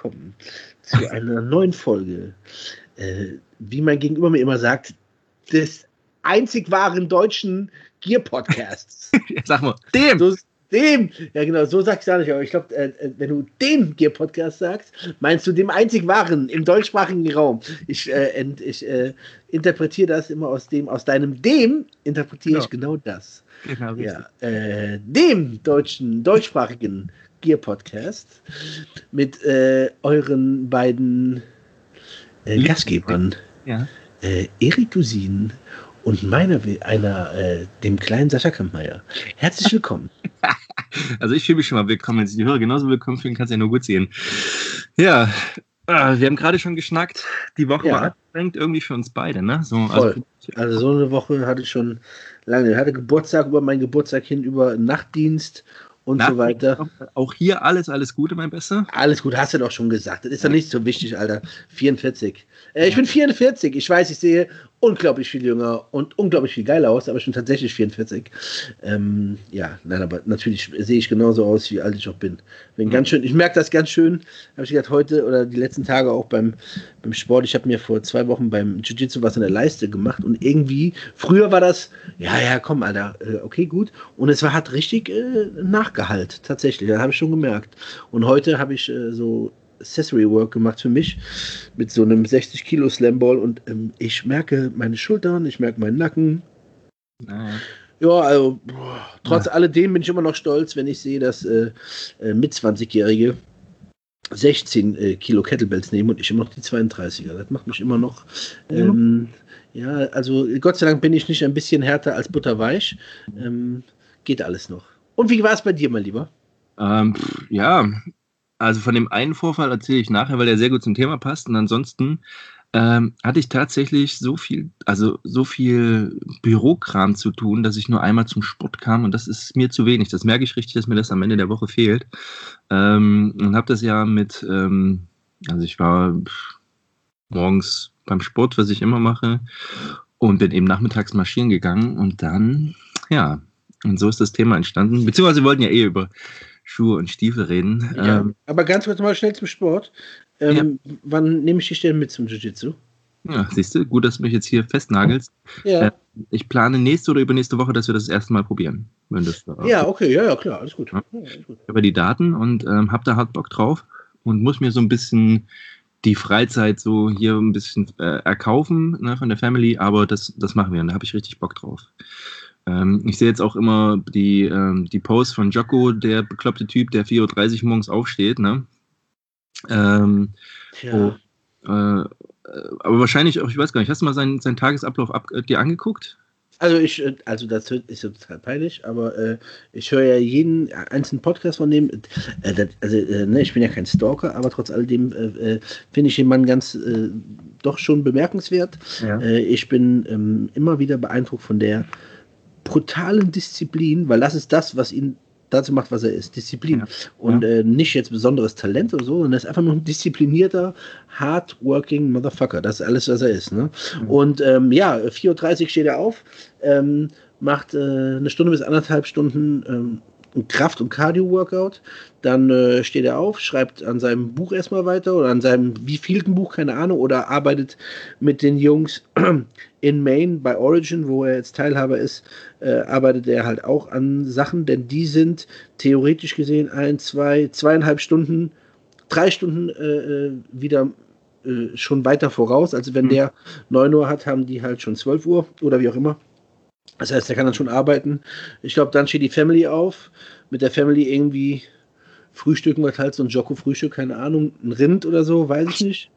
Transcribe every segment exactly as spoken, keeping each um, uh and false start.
willkommen zu einer neuen Folge. Äh, wie mein Gegenüber mir immer sagt, des einzig wahren deutschen Gear-Podcasts. Sag mal, dem! So, dem! Ja genau, so sagst du ja nicht, aber ich glaube, äh, wenn du den Gear-Podcast sagst, meinst du dem einzig wahren im deutschsprachigen Raum. Ich, äh, ent, ich äh, interpretiere das immer aus dem, aus deinem dem interpretiere ich genau das. Genau, ja, äh, dem deutschen, deutschsprachigen Gear-Podcast mit äh, euren beiden äh, Gastgebern, ja. äh, Erik Dusin und meiner, einer, äh, dem kleinen Sascha Kampmeier. Herzlich willkommen. Also ich fühle mich schon mal willkommen, wenn Sie die Hörer genauso willkommen fühlen, kann es ja nur gut sehen. Ja, äh, wir haben gerade schon geschnackt, die Woche Ja. war anstrengend irgendwie für uns beide, ne? So, Voll. also, Also so eine Woche hatte ich schon lange. Ich hatte Geburtstag über meinen Geburtstag hin, über Nachtdienst und so weiter. Auch hier alles, alles Gute, mein Bester. Alles gut, hast du doch schon gesagt. Das ist doch nicht so wichtig, Alter. vierundvierzig. Äh, ich bin vierundvierzig. Ich weiß, ich sehe unglaublich viel jünger und unglaublich viel geiler aus, aber ich bin tatsächlich vierundvierzig. Ähm, ja, nein, aber natürlich sehe ich genauso aus, wie alt ich auch bin. Bin mhm. ganz schön, ich merke das ganz schön, habe ich gesagt, heute oder die letzten Tage auch beim, beim Sport. Ich habe mir vor zwei Wochen beim Jiu-Jitsu was in der Leiste gemacht und irgendwie, früher war das, ja, ja, komm, Alter, äh, okay, gut. Und es war hat richtig äh, nachgehalt, tatsächlich, das habe ich schon gemerkt. Und heute habe ich äh, so Accessory Work gemacht für mich mit so einem sechzig Kilo Slamball und ähm, ich merke meine Schultern, ich merke meinen Nacken. Naja. Ja, also boah, trotz ja. alledem bin ich immer noch stolz, wenn ich sehe, dass äh, äh, mit zwanzigjährige sechzehn äh, Kilo Kettlebells nehmen und ich immer noch die zweiunddreißiger. Das macht mich immer noch ähm, ja, also Gott sei Dank bin ich nicht ein bisschen härter als butterweich. Ähm, geht alles noch. Und wie war es bei dir, mein Lieber? Ähm, ja, also von dem einen Vorfall erzähle ich nachher, weil der sehr gut zum Thema passt. Und ansonsten ähm, hatte ich tatsächlich so viel, also so viel Bürokram zu tun, dass ich nur einmal zum Sport kam und das ist mir zu wenig. Das merke ich richtig, dass mir das am Ende der Woche fehlt. Ähm, und habe das ja mit, ähm, also ich war pff, morgens beim Sport, was ich immer mache, und bin eben nachmittags marschieren gegangen und dann, ja, und so ist das Thema entstanden. Beziehungsweise wir wollten ja eh über Schuhe und Stiefel reden. Ja, ähm, aber ganz kurz mal schnell zum Sport. Ähm, ja. Wann nehme ich dich denn mit zum Jiu-Jitsu? Ja, siehst du, gut, dass du mich jetzt hier festnagelst. Ja. Äh, ich plane nächste oder übernächste Woche, dass wir das, das erste Mal probieren. Wenn das, äh, ja, okay, ja, ja, klar, alles gut. Ja. Ja, alles gut. Über die Daten und ähm, habe da hart Bock drauf und muss mir so ein bisschen die Freizeit so hier ein bisschen äh, erkaufen, ne, von der Family, aber das, das machen wir und da habe ich richtig Bock drauf. Ähm, ich sehe jetzt auch immer die, ähm, die Posts von Jocko, der bekloppte Typ, der vier Uhr dreißig morgens aufsteht, ne? Ähm, Tja. oh, äh, aber wahrscheinlich auch, ich weiß gar nicht, hast du mal seinen, seinen Tagesablauf ab, äh, dir angeguckt? Also ich, also das ist so total peinlich, aber äh, ich höre ja jeden einzelnen Podcast von dem. Äh, das, also äh, ne, ich bin ja kein Stalker, aber trotz alledem äh, finde ich den Mann ganz äh, doch schon bemerkenswert. Ja. Äh, ich bin ähm, immer wieder beeindruckt von der brutalen Disziplin, weil das ist das, was ihn dazu macht, was er ist. Disziplin. Ja. Und ja. Äh, nicht jetzt besonderes Talent oder so, sondern er ist einfach nur ein disziplinierter, hardworking Motherfucker. Das ist alles, was er ist. Ne? Mhm. Und ähm, ja, vier Uhr dreißig steht er auf, ähm, macht äh, eine Stunde bis anderthalb Stunden ähm, ein Kraft- und Cardio-Workout. Dann äh, steht er auf, schreibt an seinem Buch erstmal weiter oder an seinem wievielten Buch, keine Ahnung, oder arbeitet mit den Jungs in Maine bei Origin, wo er jetzt Teilhaber ist, äh, arbeitet er halt auch an Sachen, denn die sind theoretisch gesehen ein, zwei, zweieinhalb Stunden, drei Stunden äh, wieder äh, schon weiter voraus. Also wenn mhm. der neun Uhr hat, haben die halt schon zwölf Uhr oder wie auch immer. Das heißt, der kann dann schon arbeiten. Ich glaube, dann steht die Family auf. Mit der Family irgendwie frühstücken wir halt so ein Jocko-Frühstück, keine Ahnung, ein Rind oder so, weiß ich nicht.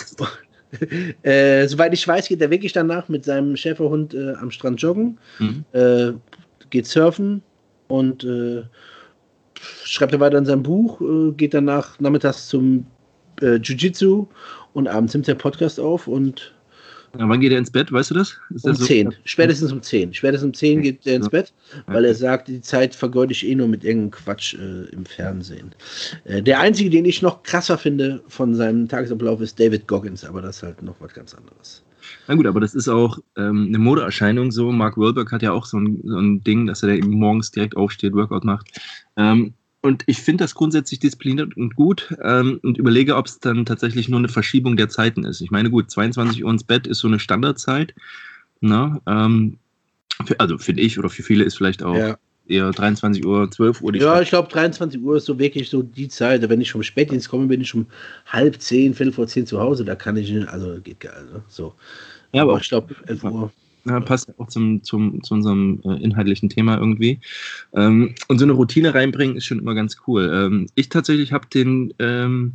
äh, soweit ich weiß, geht er wirklich danach mit seinem Schäferhund äh, am Strand joggen, mhm. äh, geht surfen und äh, schreibt er weiter in seinem Buch, äh, geht danach nachmittags zum äh, Jiu-Jitsu und abends nimmt der Podcast auf und ja, wann geht er ins Bett, weißt du das? Ist um das so? zehn, spätestens um zehn. Spätestens um zehn geht er ins Bett, weil er sagt, die Zeit vergeude ich eh nur mit irgendeinem Quatsch äh, im Fernsehen. Äh, der einzige, den ich noch krasser finde von seinem Tagesablauf, ist David Goggins, aber das ist halt noch was ganz anderes. Na gut, aber das ist auch ähm, eine Modeerscheinung so. Mark Wahlberg hat ja auch so ein, so ein Ding, dass er da eben morgens direkt aufsteht, Workout macht. Ähm, und ich finde das grundsätzlich diszipliniert und gut ähm, und überlege, ob es dann tatsächlich nur eine Verschiebung der Zeiten ist. Ich meine, gut, zweiundzwanzig Uhr ins Bett ist so eine Standardzeit. Ne? Ähm, für, also finde ich, oder für viele ist vielleicht auch Ja. eher dreiundzwanzig Uhr, zwölf Uhr die Ja, Stand- ich glaube, dreiundzwanzig Uhr ist so wirklich so die Zeit. Wenn ich vom Spätdienst komme, bin ich um halb zehn, viertel vor zehn zu Hause. Da kann ich nicht, also geht geil. Ne? So. Ja, aber aber auch, ich glaube, elf Uhr. Ja, passt auch zum, zum, zu unserem äh, inhaltlichen Thema irgendwie. Ähm, und so eine Routine reinbringen ist schon immer ganz cool. Ähm, ich tatsächlich habe den, ähm,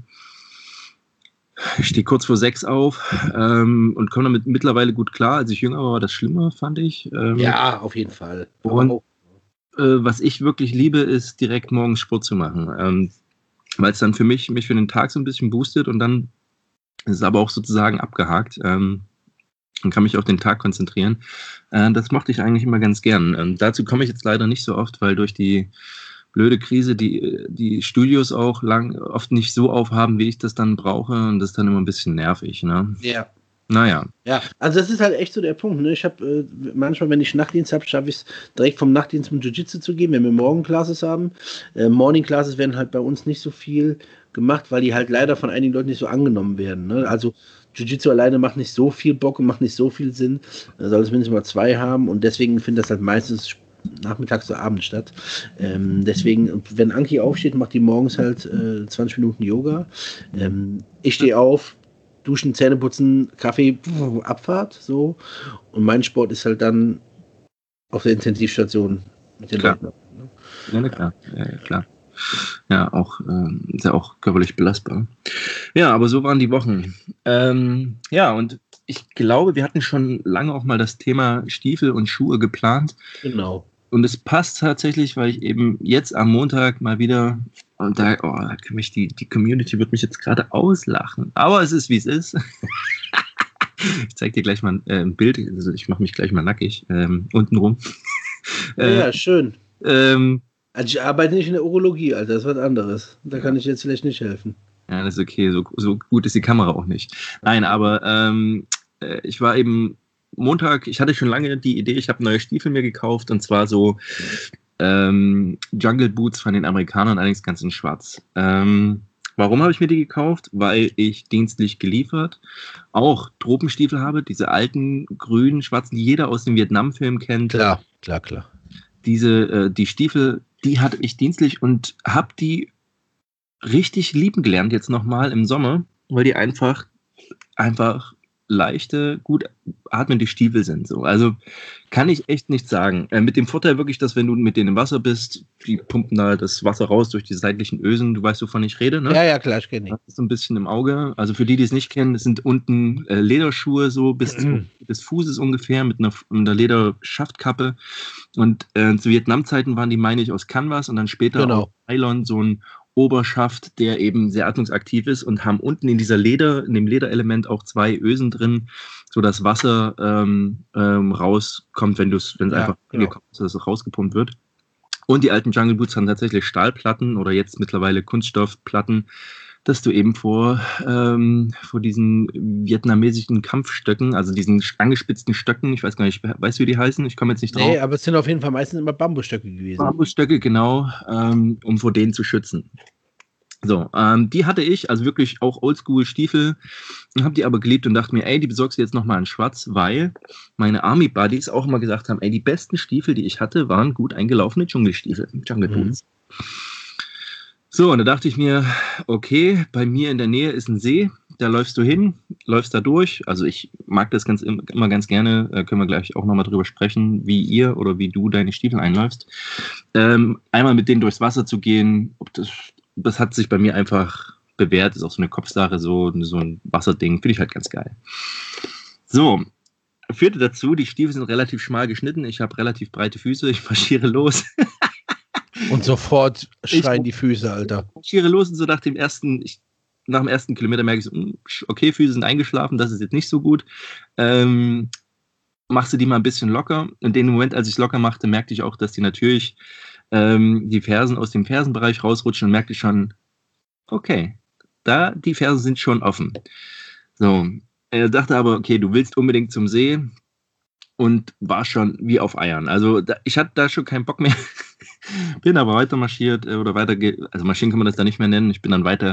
ich stehe kurz vor sechs auf ähm, und komme damit mittlerweile gut klar. Als ich jünger war, war das schlimmer, fand ich. Ähm, Ja, auf jeden Fall. Aber und auch. äh, was ich wirklich liebe, ist direkt morgens Sport zu machen. Ähm, weil es dann für mich, mich für den Tag so ein bisschen boostet und dann ist es aber auch sozusagen abgehakt. Ähm, und kann mich auf den Tag konzentrieren. Äh, das mochte ich eigentlich immer ganz gern. Ähm, dazu komme ich jetzt leider nicht so oft, weil durch die blöde Krise die, die Studios auch lang, oft nicht so aufhaben, wie ich das dann brauche. Und das ist dann immer ein bisschen nervig. Ne? Ja. Naja. Ja, also das ist halt echt so der Punkt. Ne? Ich habe äh, manchmal, wenn ich Nachtdienst habe, schaffe ich es direkt vom Nachtdienst zum Jiu-Jitsu zu gehen, wenn wir Morgen-Classes haben. Äh, Morning-Classes werden halt bei uns nicht so viel gemacht, weil die halt leider von einigen Leuten nicht so angenommen werden. Ne? Also Jiu-Jitsu alleine macht nicht so viel Bock und macht nicht so viel Sinn. Da soll es mindestens mal zwei haben und deswegen findet das halt meistens nachmittags oder abends statt. Ähm, deswegen, wenn Anki aufsteht, macht die morgens halt äh, zwanzig Minuten Yoga. Ähm, ich stehe auf, duschen, Zähne putzen, Kaffee, pf, Abfahrt, so. Und mein Sport ist halt dann auf der Intensivstation mit den Klar. Leuten. Ne? Ja, na klar. Ja, ja, klar. Ja, auch, ähm, ist ja auch körperlich belastbar. Ja, aber so waren die Wochen. Ähm, ja, und ich glaube, wir hatten schon lange auch mal das Thema Stiefel und Schuhe geplant. Genau. Und es passt tatsächlich, weil ich eben jetzt am Montag mal wieder, und da, oh, da kann mich die, die Community wird mich jetzt gerade auslachen. Aber es ist, wie es ist. Ich zeige dir gleich mal äh, ein Bild, also ich mache mich gleich mal nackig, ähm, untenrum. Ja, äh, ja, schön. Ähm, Also ich arbeite nicht in der Urologie, Alter, das ist was anderes. Da ja. kann ich jetzt vielleicht nicht helfen. Ja, das ist okay, so, so gut ist die Kamera auch nicht. Nein, aber ähm, äh, ich war eben Montag, ich hatte schon lange die Idee, ich habe neue Stiefel mir gekauft und zwar so ähm, Jungle Boots von den Amerikanern, allerdings ganz in schwarz. Ähm, warum habe ich mir die gekauft? Weil ich dienstlich geliefert auch Tropenstiefel habe, diese alten grünen, schwarzen, die jeder aus dem Vietnam-Film kennt. Klar, klar, klar. Diese, äh, die Stiefel, die hatte ich dienstlich und habe die richtig lieben gelernt jetzt nochmal im Sommer, weil die einfach, einfach leichte, gut atmende Stiefel sind. So. Also kann ich echt nicht sagen. Äh, mit dem Vorteil wirklich, dass wenn du mit denen im Wasser bist, die pumpen da das Wasser raus durch die seitlichen Ösen. Du weißt, wovon ich rede, ne? Ja, ja, klar, ich kenne die. Das ist so ein bisschen im Auge. Also für die, die es nicht kennen, das sind unten äh, Lederschuhe so bis zu, des Fußes ungefähr mit einer, einer Lederschaftkappe. Und äh, zu Vietnam-Zeiten waren die, meine ich, aus Canvas und dann später Genau. aus Nylon so ein Oberschaft, der eben sehr atmungsaktiv ist und haben unten in dieser Leder, in dem Lederelement auch zwei Ösen drin, so dass Wasser ähm, ähm, rauskommt, wenn es wenn es Ja, einfach genau. angekommen ist, dass es rausgepumpt wird. Und die alten Jungle Boots haben tatsächlich Stahlplatten oder jetzt mittlerweile Kunststoffplatten, dass du eben vor, ähm, vor diesen vietnamesischen Kampfstöcken, also diesen angespitzten Stöcken, ich weiß gar nicht, weißt du, wie die heißen? Ich komme jetzt nicht drauf. Nee, aber es sind auf jeden Fall meistens immer Bambusstöcke gewesen. Bambusstöcke, genau, ähm, um vor denen zu schützen. So, ähm, die hatte ich, also wirklich auch Oldschool-Stiefel, und habe die aber geliebt und dachte mir, ey, die besorgst du jetzt nochmal in schwarz, weil meine Army-Buddies auch immer gesagt haben, ey, die besten Stiefel, die ich hatte, waren gut eingelaufene Dschungelstiefel, Jungle Boots. Mhm. So, und da dachte ich mir, okay, bei mir in der Nähe ist ein See, da läufst du hin, läufst da durch. Also ich mag das ganz, immer ganz gerne, äh, können wir gleich auch nochmal drüber sprechen, wie ihr oder wie du deine Stiefel einläufst. Ähm, einmal mit denen durchs Wasser zu gehen, ob das, das hat sich bei mir einfach bewährt, ist auch so eine Kopfsache, so, so ein Wasserding, finde ich halt ganz geil. So, führte dazu, die Stiefel sind relativ schmal geschnitten, ich habe relativ breite Füße, ich marschiere los. Und sofort schreien ich, die Füße, Alter. Ich marschiere los und so nach dem ersten, ich, nach dem ersten Kilometer merke ich so, okay, Füße sind eingeschlafen, das ist jetzt nicht so gut. Ähm, machst du die mal ein bisschen locker. In dem Moment, als ich es locker machte, merkte ich auch, dass die natürlich ähm, die Fersen aus dem Fersenbereich rausrutschen und merkte schon, okay, da die Fersen sind schon offen. So, er dachte aber, okay, du willst unbedingt zum See und war schon wie auf Eiern. Also da, ich hatte da schon keinen Bock mehr. bin aber weiter marschiert äh, oder weiter, ge- also marschieren kann man das da nicht mehr nennen. Ich bin dann weiter,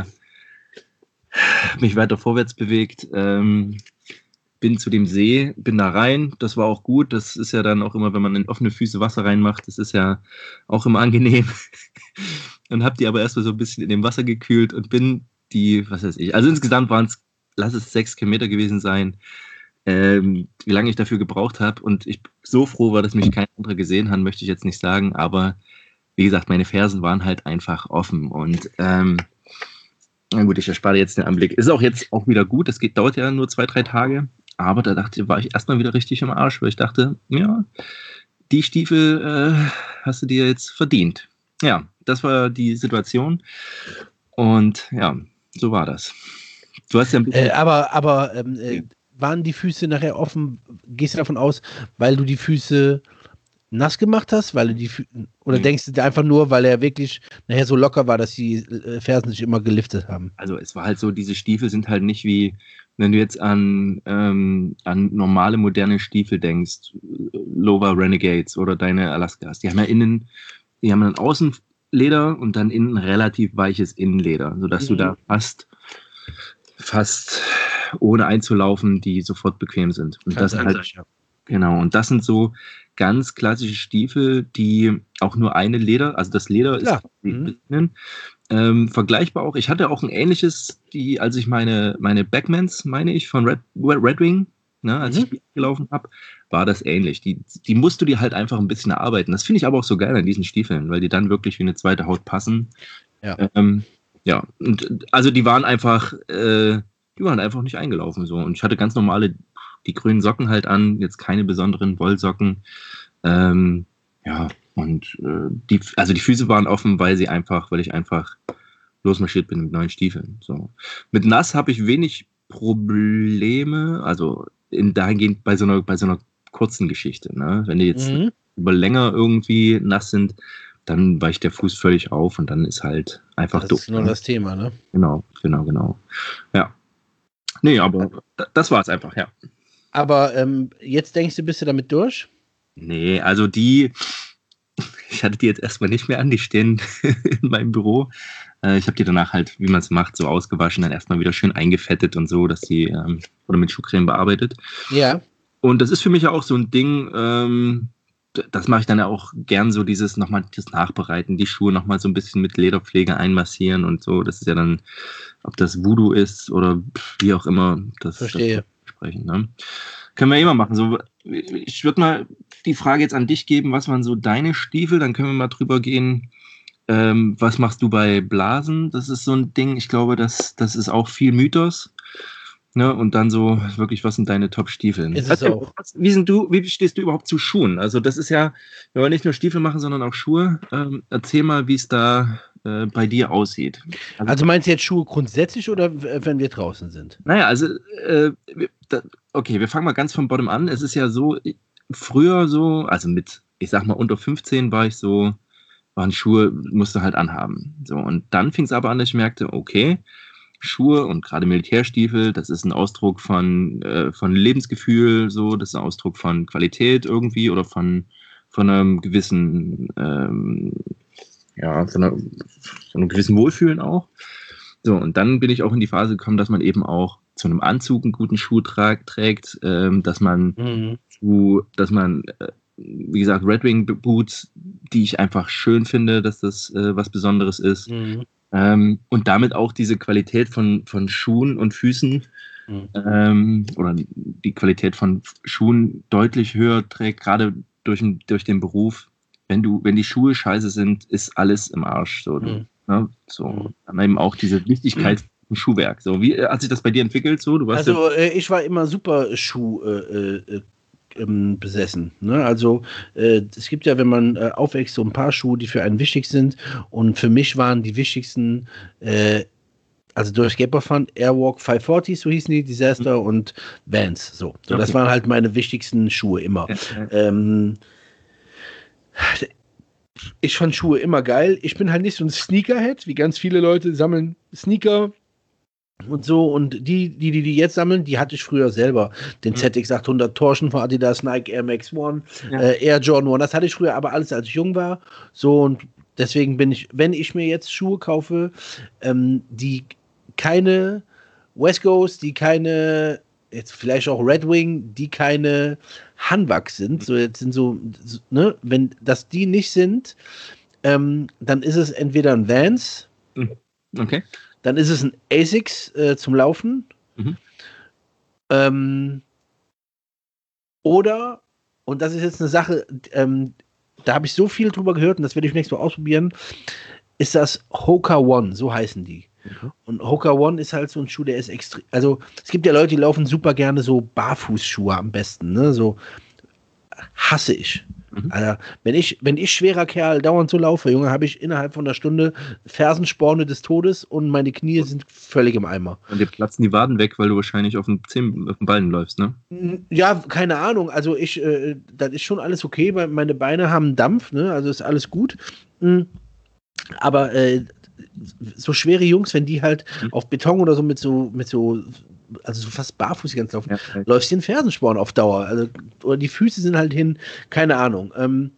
mich weiter vorwärts bewegt, ähm, bin zu dem See, bin da rein. Das war auch gut. Das ist ja dann auch immer, wenn man in offene Füße Wasser reinmacht, das ist ja auch immer angenehm. Und hab die aber erstmal so ein bisschen in dem Wasser gekühlt und bin die, was weiß ich, also insgesamt waren es, lass es sechs Kilometer gewesen sein, ähm, wie lange ich dafür gebraucht habe. Und ich so froh war, dass mich kein anderer gesehen hat, möchte ich jetzt nicht sagen. Aber wie gesagt, meine Fersen waren halt einfach offen. Und ähm, na gut, ich erspare jetzt den Anblick. Ist auch jetzt auch wieder gut. Das geht, dauert ja nur zwei, drei Tage. Aber da dachte ich, war ich erstmal wieder richtig im Arsch, weil ich dachte, ja, die Stiefel äh, hast du dir jetzt verdient. Ja, das war die Situation. Und ja, so war das. Du hast ja ein bisschen. Äh, aber aber ähm, äh, waren die Füße nachher offen? Gehst du davon aus, weil du die Füße nass gemacht hast, weil du die Fü oder Nee. denkst du dir einfach nur, weil er wirklich nachher so locker war, dass die äh, Fersen sich immer geliftet haben? Also es war halt so, diese Stiefel sind halt nicht wie, wenn du jetzt an, ähm, an normale moderne Stiefel denkst, Lower Renegades oder deine Alaskas. Die haben ja innen, die haben dann Außenleder und dann innen relativ weiches Innenleder, sodass Mhm. du da fast, fast ohne einzulaufen, die sofort bequem sind. Und das halt, ja. genau, und das sind so ganz klassische Stiefel, die auch nur eine Leder, also das Leder Klar. ist Mhm. innen. Ähm, vergleichbar auch. Ich hatte auch ein ähnliches, die, als ich meine, meine Backmans, meine ich, von Red, Red Wing, ne, als Mhm. ich die gelaufen habe, war das ähnlich. Die, die musst du dir halt einfach ein bisschen erarbeiten. Das finde ich aber auch so geil an diesen Stiefeln, weil die dann wirklich wie eine zweite Haut passen. Ja. Ähm, ja, und also die waren einfach, äh, die waren einfach nicht eingelaufen so. Und ich hatte ganz normale, die grünen Socken halt an, jetzt keine besonderen Wollsocken. Ähm, ja, und äh, die, also die Füße waren offen, weil sie einfach, weil ich einfach losmarschiert bin mit neuen Stiefeln. So. Mit nass habe ich wenig Probleme, also in dahingehend bei so einer, bei so einer kurzen Geschichte. Ne? Wenn die jetzt Mhm. über länger irgendwie nass sind, dann weicht der Fuß völlig auf und dann ist halt einfach Das doof. ist nur Ne? das Thema, ne? Genau, genau, genau. Ja. Nee, aber das war es einfach, ja. Aber ähm, jetzt denkst du, bist du damit durch? Nee, also die, ich hatte die jetzt erstmal nicht mehr an, die stehen in meinem Büro. Äh, ich habe die danach halt, wie man es macht, so ausgewaschen, dann erstmal wieder schön eingefettet und so, dass die, ähm, oder mit Schuhcreme bearbeitet. Ja. Und das ist für mich ja auch so ein Ding, ähm, das mache ich dann ja auch gern so, dieses nochmal das Nachbereiten, die Schuhe nochmal so ein bisschen mit Lederpflege einmassieren und so. Das ist ja dann, ob das Voodoo ist oder wie auch immer, das, Verstehe. das sprechen. Ne? Können wir immer machen. So, ich würde mal die Frage jetzt an dich geben, was waren so deine Stiefel? Dann können wir mal drüber gehen. Ähm, was machst du bei Blasen? Das ist so ein Ding, ich glaube, das, das ist auch viel Mythos. Ne? Und dann so wirklich, was sind deine Top-Stiefel? Ist es auch. Wie sind du, wie stehst du überhaupt zu Schuhen? Also das ist ja, wir wollen nicht nur Stiefel machen, sondern auch Schuhe. Ähm, erzähl mal, wie es da äh, bei dir aussieht. Also, Also meinst du jetzt Schuhe grundsätzlich oder w- wenn wir draußen sind? naja, also äh, wir- da, okay, wir fangen mal ganz vom Bottom an. Es ist ja so, früher so, also mit, ich sag mal, unter fünfzehn war ich so, waren Schuhe, musste halt anhaben. So, und dann fing es aber an, dass ich merkte, okay, Schuhe und gerade Militärstiefel, das ist ein Ausdruck von, äh, von Lebensgefühl, so, das ist ein Ausdruck von Qualität irgendwie oder von, von einem gewissen, ähm, ja, von, einer, von einem gewissen Wohlfühlen auch. So, und dann bin ich auch in die Phase gekommen, dass man eben auch zu einem Anzug einen guten Schuh tra trägt, ähm, dass man Mhm. zu, dass man, äh, wie gesagt, Red Wing Boots, die ich einfach schön finde, dass das äh, was Besonderes ist. Mhm. Ähm, und damit auch diese Qualität von, von Schuhen und Füßen Mhm. ähm, oder die Qualität von Schuhen deutlich höher trägt, gerade durch, durch den Beruf. Wenn du, wenn die Schuhe scheiße sind, ist alles im Arsch. So, du, Mhm. ne? So. Mhm. Dann eben auch diese Wichtigkeit vom Schuhwerk. So, wie hat sich das bei dir entwickelt? So, du warst ja. Also äh, ich war immer super Schuh äh, äh, ähm, besessen. Ne? Also äh, es gibt ja, wenn man äh, aufwächst, so ein paar Schuhe, die für einen wichtig sind. Und für mich waren die wichtigsten, äh, also durch Skateboard Airwalk fünfhundertvierzig, so hießen die, Disaster und Vans. So, so das Okay. waren halt meine wichtigsten Schuhe immer. Ja, ja. Ähm, ich fand Schuhe immer geil. Ich bin halt nicht so ein Sneakerhead, wie ganz viele Leute sammeln Sneaker und so. Und die, die, die die jetzt sammeln, die hatte ich früher selber. Den Mhm. Z X achthundert Torsion von Adidas, Nike Air Max One, Ja. äh, Air Jordan One. Das hatte ich früher aber alles, als ich jung war. So, und deswegen bin ich, wenn ich mir jetzt Schuhe kaufe, ähm, die keine West Coast, die keine, jetzt vielleicht auch Red Wing, die keine Hanwag sind, so jetzt sind so, so, ne, wenn das die nicht sind, ähm, dann ist es entweder ein Vans, Okay. dann ist es ein Asics äh, zum Laufen, Mhm. ähm, oder, und das ist jetzt eine Sache, ähm, da habe ich so viel drüber gehört und das werde ich nächstes Mal ausprobieren, ist das Hoka One, so heißen die. Mhm. Und Hoka One ist halt so ein Schuh, der ist extrem. Also, es gibt ja Leute, die laufen super gerne so Barfußschuhe am besten, ne? So hasse ich. Mhm. Also, wenn ich, wenn ich schwerer Kerl dauernd so laufe, Junge, habe ich innerhalb von einer Stunde Fersensporne des Todes und meine Knie sind völlig im Eimer. Und dir platzen die Waden weg, weil du wahrscheinlich auf dem, Zehen, auf dem Ballen läufst, ne? Ja, keine Ahnung. Also ich, äh, das ist schon alles okay, weil meine Beine haben Dampf, ne? Also ist alles gut. Aber äh, so schwere Jungs, wenn die halt Mhm. auf Beton oder so mit so, mit so, also so fast barfuß ganz laufen, Ja, ja. läufst du in Fersensporn auf Dauer. Also, oder die Füße sind halt hin, keine Ahnung. Ähm,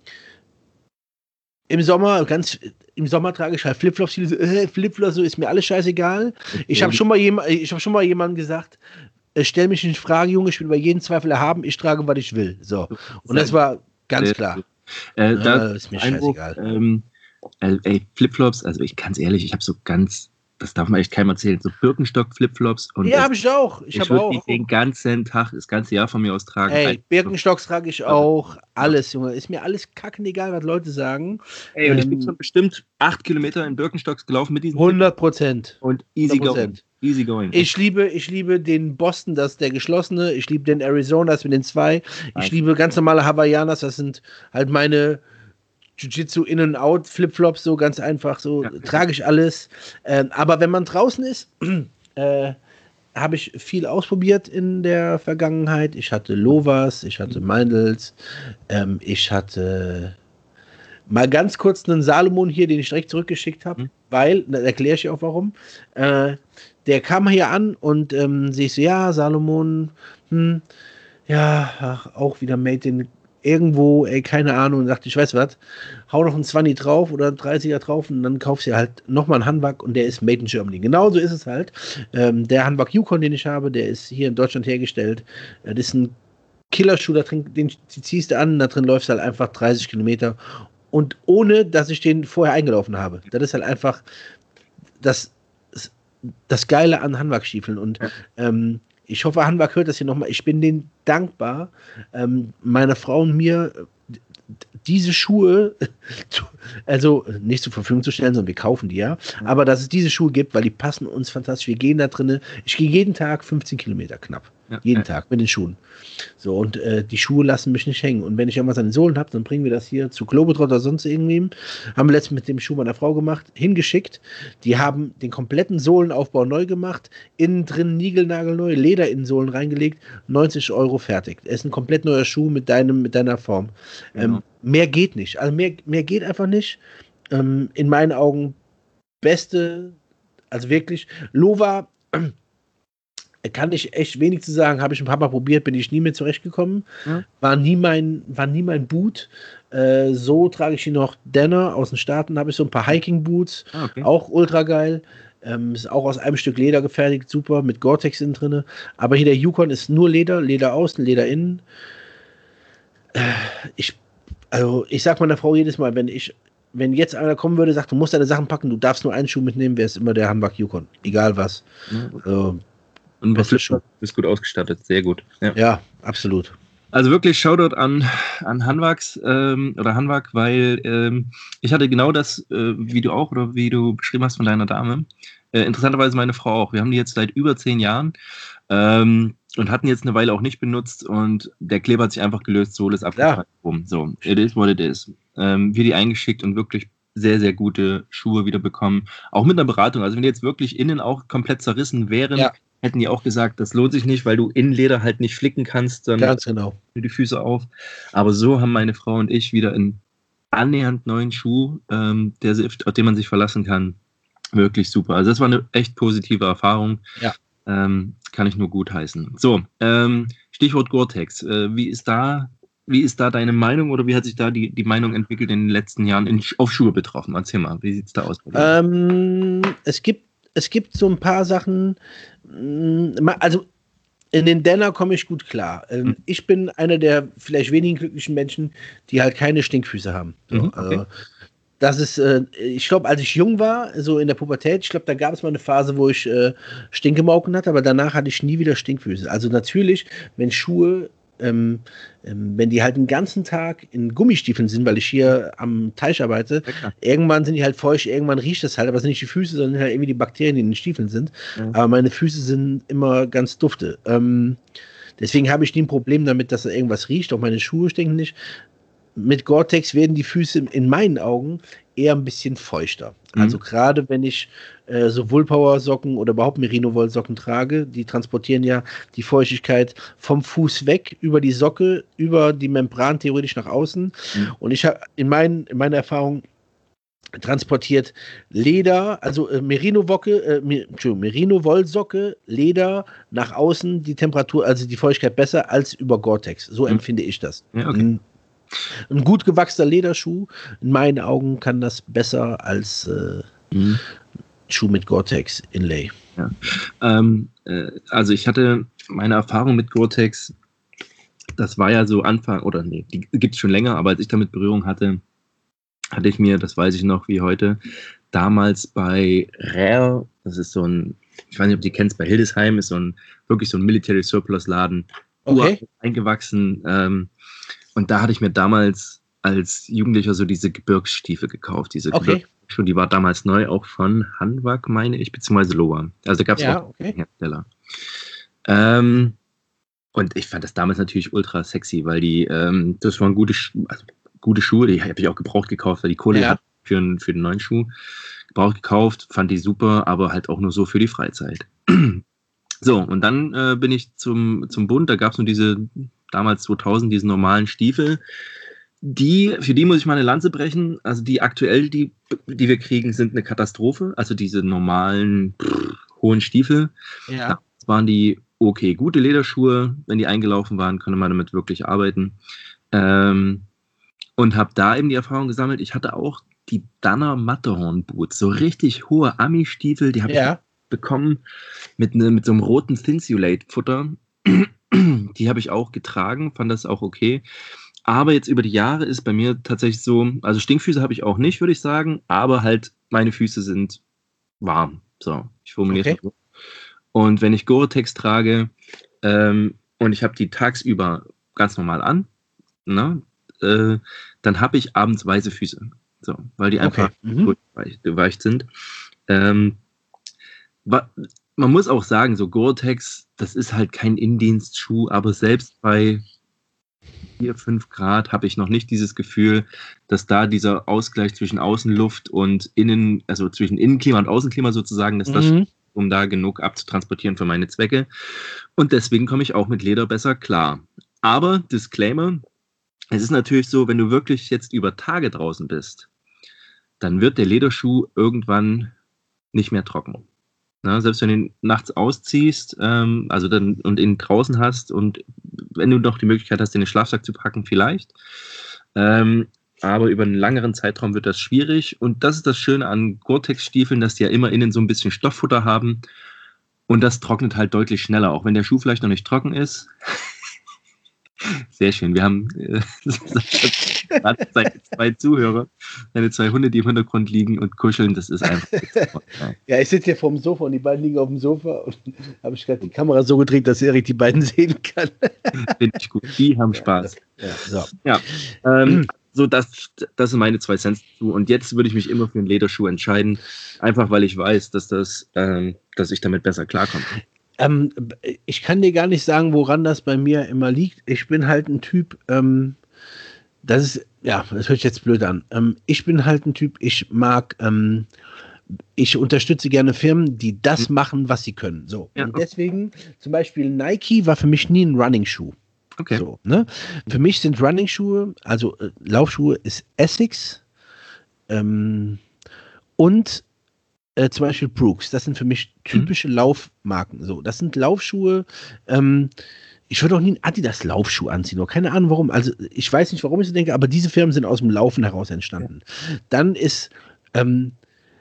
Im Sommer, ganz, im Sommer trage ich halt Flipflops, viele so, äh, Flipflops, so ist mir alles scheißegal. Ich habe schon mal jem, ich habe schon mal jemandem gesagt, äh, stell mich nicht in Frage, Junge, ich will bei jedem Zweifel erhaben, ich trage, was ich will. So. Und das war ganz Sehr klar. gut. Äh, Ja, da ist mir Einwurf, scheißegal. ähm, äh, ey, Flipflops, also ich ganz ehrlich, ich habe so ganz, das darf man echt keinem erzählen, so Birkenstock-Flipflops und Ja, das, habe ich auch. Ich ich habe würde auch. die den ganzen Tag, das ganze Jahr von mir aus tragen. Ey, Ein- Birkenstocks trage ich auch. Alles, Junge. Ist mir alles kackenegal, was Leute sagen. Ey, und ich bin Ähm, schon bestimmt acht Kilometer in Birkenstocks gelaufen mit diesen hundert Prozent. und easy hundert going. Prozent. Easy going. Ich liebe, ich liebe den Boston, das ist der geschlossene. Ich liebe den Arizona, das mit den zwei. Ich liebe ganz normale Hawaiianas, das sind halt meine Jiu-Jitsu In- und Out, Flipflops, so ganz einfach, so Ja. trage ich alles. Ähm, aber wenn man draußen ist, äh, habe ich viel ausprobiert in der Vergangenheit. Ich hatte Lovas, ich hatte Meindls, ähm, ich hatte mal ganz kurz einen Salomon hier, den ich direkt zurückgeschickt habe, Mhm. weil, da erkläre ich auch warum. Äh, der kam hier an und ähm, sehe ich so, ja, Salomon, hm, ja, ach, auch wieder Made in irgendwo, ey, keine Ahnung. Und dachte ich, weiß was, hau noch einen zwanzig drauf oder einen dreißiger drauf und dann kaufst du halt nochmal einen Hanwag und der ist Made in Germany. Genauso ist es halt. Ähm, der Hanwag Yukon, den ich habe, der ist hier in Deutschland hergestellt. Das ist ein Killerschuh, da drin, den ziehst du an, da drin läufst du halt einfach dreißig Kilometer und ohne, dass ich den vorher eingelaufen habe. Das ist halt einfach das, das Geile an Hanwag-Stiefeln und Ja. ähm, ich hoffe, Hanwag hört das hier nochmal. Ich bin denen dankbar, ähm, meiner Frau und mir diese Schuhe, also nicht zur Verfügung zu stellen, sondern wir kaufen die ja, aber dass es diese Schuhe gibt, weil die passen uns fantastisch. Wir gehen da drinnen, ich gehe jeden Tag fünfzehn Kilometer knapp. Ja, jeden ja. Tag mit den Schuhen. So, und äh, die Schuhe lassen mich nicht hängen. Und wenn ich irgendwas an den Sohlen habe, dann bringen wir das hier zu Globetrotter oder sonst irgendwem. Haben wir letztens mit dem Schuh meiner Frau gemacht, hingeschickt. Die haben den kompletten Sohlenaufbau neu gemacht, innen drin niegelnagelneu, Lederinnensohlen reingelegt, neunzig Euro fertig. Es ist ein komplett neuer Schuh mit, deinem, mit deiner Form. Genau. Ähm, mehr geht nicht. Also mehr, mehr geht einfach nicht. Ähm, in meinen Augen beste, also wirklich, Lova kann ich echt wenig zu sagen, habe ich ein paar Mal probiert, bin ich nie mehr zurechtgekommen. Ja. War nie mein, war nie mein Boot. Äh, so trage ich hier noch Denner aus den Staaten, habe ich so ein paar Hiking-Boots, Ah, okay. auch ultra geil. Ähm, ist auch aus einem Stück Leder gefertigt, super, mit Gore-Tex innen drin. Aber hier der Yukon ist nur Leder, Leder außen, Leder innen. Äh, ich, also ich sag meiner Frau jedes Mal, wenn ich, wenn jetzt einer kommen würde, sagt, du musst deine Sachen packen, du darfst nur einen Schuh mitnehmen, wäre es immer der Hanwag Yukon. Egal was. Ja. Also, Und was beste Schuh. du bist gut ausgestattet, sehr gut. Ja. Ja, absolut. Also wirklich Shoutout an, an Hanwags ähm, oder Hanwag, weil ähm, ich hatte genau das, äh, wie du auch oder wie du beschrieben hast von deiner Dame. Äh, interessanterweise meine Frau auch. Wir haben die jetzt seit über zehn Jahren ähm, und hatten jetzt eine Weile auch nicht benutzt und der Kleber hat sich einfach gelöst, Sohle ist abgefallen. Boom. So, it is what it is. Ähm, wir die eingeschickt und wirklich sehr, sehr gute Schuhe wieder bekommen. Auch mit einer Beratung. Also wenn die jetzt wirklich innen auch komplett zerrissen wären, Ja. hätten die auch gesagt, das lohnt sich nicht, weil du Innenleder halt nicht flicken kannst, dann Ganz genau. die Füße auf. Aber so haben meine Frau und ich wieder einen annähernd neuen Schuh, ähm, der, auf den man sich verlassen kann. Wirklich super. Also das war eine echt positive Erfahrung. Ja. Ähm, kann ich nur gut heißen. So, ähm, Stichwort Gore-Tex. Äh, wie ist da, wie ist da deine Meinung oder wie hat sich da die, die Meinung entwickelt in den letzten Jahren in, auf Schuhe betroffen? Erzähl mal, wie sieht es da aus bei dir? Ähm, es gibt, es gibt so ein paar Sachen, mh, also in den Denner komme ich gut klar. Ähm, Mhm. ich bin einer der vielleicht wenigen glücklichen Menschen, die halt keine Stinkfüße haben. So, Mhm, okay. also das ist, äh, ich glaube, als ich jung war, so in der Pubertät, ich glaube, da gab es mal eine Phase, wo ich äh, Stinkemauken hatte, aber danach hatte ich nie wieder Stinkfüße. Also natürlich, wenn Schuhe, ähm, ähm, wenn die halt den ganzen Tag in Gummistiefeln sind, weil ich hier am Teich arbeite, Ja, klar. irgendwann sind die halt feucht, irgendwann riecht das halt, aber es sind nicht die Füße, sondern halt irgendwie die Bakterien, die in den Stiefeln sind. Ja. Aber meine Füße sind immer ganz dufte. Ähm, deswegen habe ich nie ein Problem damit, dass da irgendwas riecht, auch meine Schuhe stinken nicht. Mit Gore-Tex werden die Füße in meinen Augen eher ein bisschen feuchter. Also Mhm. gerade wenn ich äh, so Woolpower-Socken oder überhaupt Merino-Woll-Socken trage, die transportieren ja die Feuchtigkeit vom Fuß weg über die Socke, über die Membran theoretisch nach außen. Mhm. Und ich habe in, mein, in meiner Erfahrung transportiert Leder, also äh, Merino-Wocke, äh, Merino-Wollsocke, Leder nach außen die Temperatur, also die Feuchtigkeit besser als über Gore-Tex. So Mhm. empfinde ich das. Ja, okay. Mhm. Ein gut gewachsener Lederschuh, in meinen Augen kann das besser als äh, Mhm. Schuh mit Gore-Tex Inlay. Ja. Ähm, äh, also ich hatte meine Erfahrung mit Gore-Tex, das war ja so Anfang, oder nee, die gibt es schon länger, aber als ich damit Berührung hatte, hatte ich mir, das weiß ich noch wie heute, damals bei Rare, das ist so ein, ich weiß nicht, ob du die kennst, bei Hildesheim ist so ein, wirklich so ein Military Surplus Laden, Okay. eingewachsen, ähm, und da hatte ich mir damals als Jugendlicher so diese Gebirgsstiefel gekauft, diese Okay. Gebirgsschuhe, die war damals neu, auch von Hanwag, meine ich, beziehungsweise Loa. Also da gab es Ja, auch okay. Hersteller. Ähm, und ich fand das damals natürlich ultra sexy, weil die, ähm, das waren gute, also gute Schuhe, die habe ich auch gebraucht gekauft, weil die Kohle Ja. hat für, einen, für den neuen Schuh. Gebraucht gekauft, fand die super, aber halt auch nur so für die Freizeit. So, und dann äh, bin ich zum, zum Bund, da gab es nur diese, damals zweitausend, diese normalen Stiefel. Die, für die muss ich mal eine Lanze brechen. Also die aktuell, die, die wir kriegen, sind eine Katastrophe. Also diese normalen pff, hohen Stiefel. Ja. Das waren die okay, gute Lederschuhe. Wenn die eingelaufen waren, konnte man damit wirklich arbeiten. Ähm, und habe da eben die Erfahrung gesammelt. Ich hatte auch die Danner Matterhorn Boots, so richtig hohe Ami-Stiefel, die habe ich Ja. bekommen mit, ne, mit so einem roten Thinsulate-Futter. Die habe ich auch getragen, fand das auch okay. Aber jetzt über die Jahre ist bei mir tatsächlich so, also Stinkfüße habe ich auch nicht, würde ich sagen, aber halt meine Füße sind warm. So, ich formuliere es Okay. mal so. Und wenn ich Gore-Tex trage ähm, und ich habe die tagsüber ganz normal an, ne, äh, dann habe ich abends weiße Füße. So, weil die einfach Okay. Mhm. geweicht sind. Ähm, wa- man muss auch sagen, so Gore-Tex, das ist halt kein Innendienstschuh, aber selbst bei vier, fünf Grad habe ich noch nicht dieses Gefühl, dass da dieser Ausgleich zwischen Außenluft und Innen, also zwischen Innenklima und Außenklima sozusagen, dass das, Mhm. um da genug abzutransportieren für meine Zwecke. Und deswegen komme ich auch mit Leder besser klar. Aber, Disclaimer, es ist natürlich so, wenn du wirklich jetzt über Tage draußen bist, dann wird der Lederschuh irgendwann nicht mehr trocken. Na, selbst wenn du ihn nachts ausziehst, ähm, also dann und ihn draußen hast und wenn du noch die Möglichkeit hast, den in den Schlafsack zu packen, vielleicht. Ähm, aber über einen längeren Zeitraum wird das schwierig. Und das ist das Schöne an Gore-Tex-Stiefeln, dass die ja immer innen so ein bisschen Stofffutter haben. Und das trocknet halt deutlich schneller, auch wenn der Schuh vielleicht noch nicht trocken ist. Sehr schön. Wir haben äh, zwei Zuhörer, deine zwei Hunde, die im Hintergrund liegen und kuscheln. Das ist einfach. Ja. Ja, ich sitze hier vorm Sofa und die beiden liegen auf dem Sofa und habe ich gerade die Kamera so gedreht, dass Erik die beiden sehen kann. Finde ich gut. Die haben Spaß. Ja, so. Ja, ähm, so das, das sind meine zwei Cent dazu. Und jetzt würde ich mich immer für einen Lederschuh entscheiden, einfach weil ich weiß, dass das, ähm, dass ich damit besser klarkomme. Ähm, ich kann dir gar nicht sagen, woran das bei mir immer liegt. Ich bin halt ein Typ, ähm, das ist, ja, das hört sich jetzt blöd an. Ähm, ich bin halt ein Typ, ich mag, ähm, ich unterstütze gerne Firmen, die das Hm. machen, was sie können. So. Ja, Und okay. deswegen, zum Beispiel Nike war für mich nie ein Running-Schuh. Okay. So, ne? Für mich sind Running-Schuhe, also äh, Laufschuhe, ist Essex ähm, und äh, zum Beispiel Brooks. Das sind für mich typische mhm. Laufmarken. So, das sind Laufschuhe. Ähm, ich würde auch nie einen Adidas-Laufschuh anziehen. Oder keine Ahnung warum. Also ich weiß nicht, warum ich so denke, aber diese Firmen sind aus dem Laufen heraus entstanden. Ja. Dann ist ähm,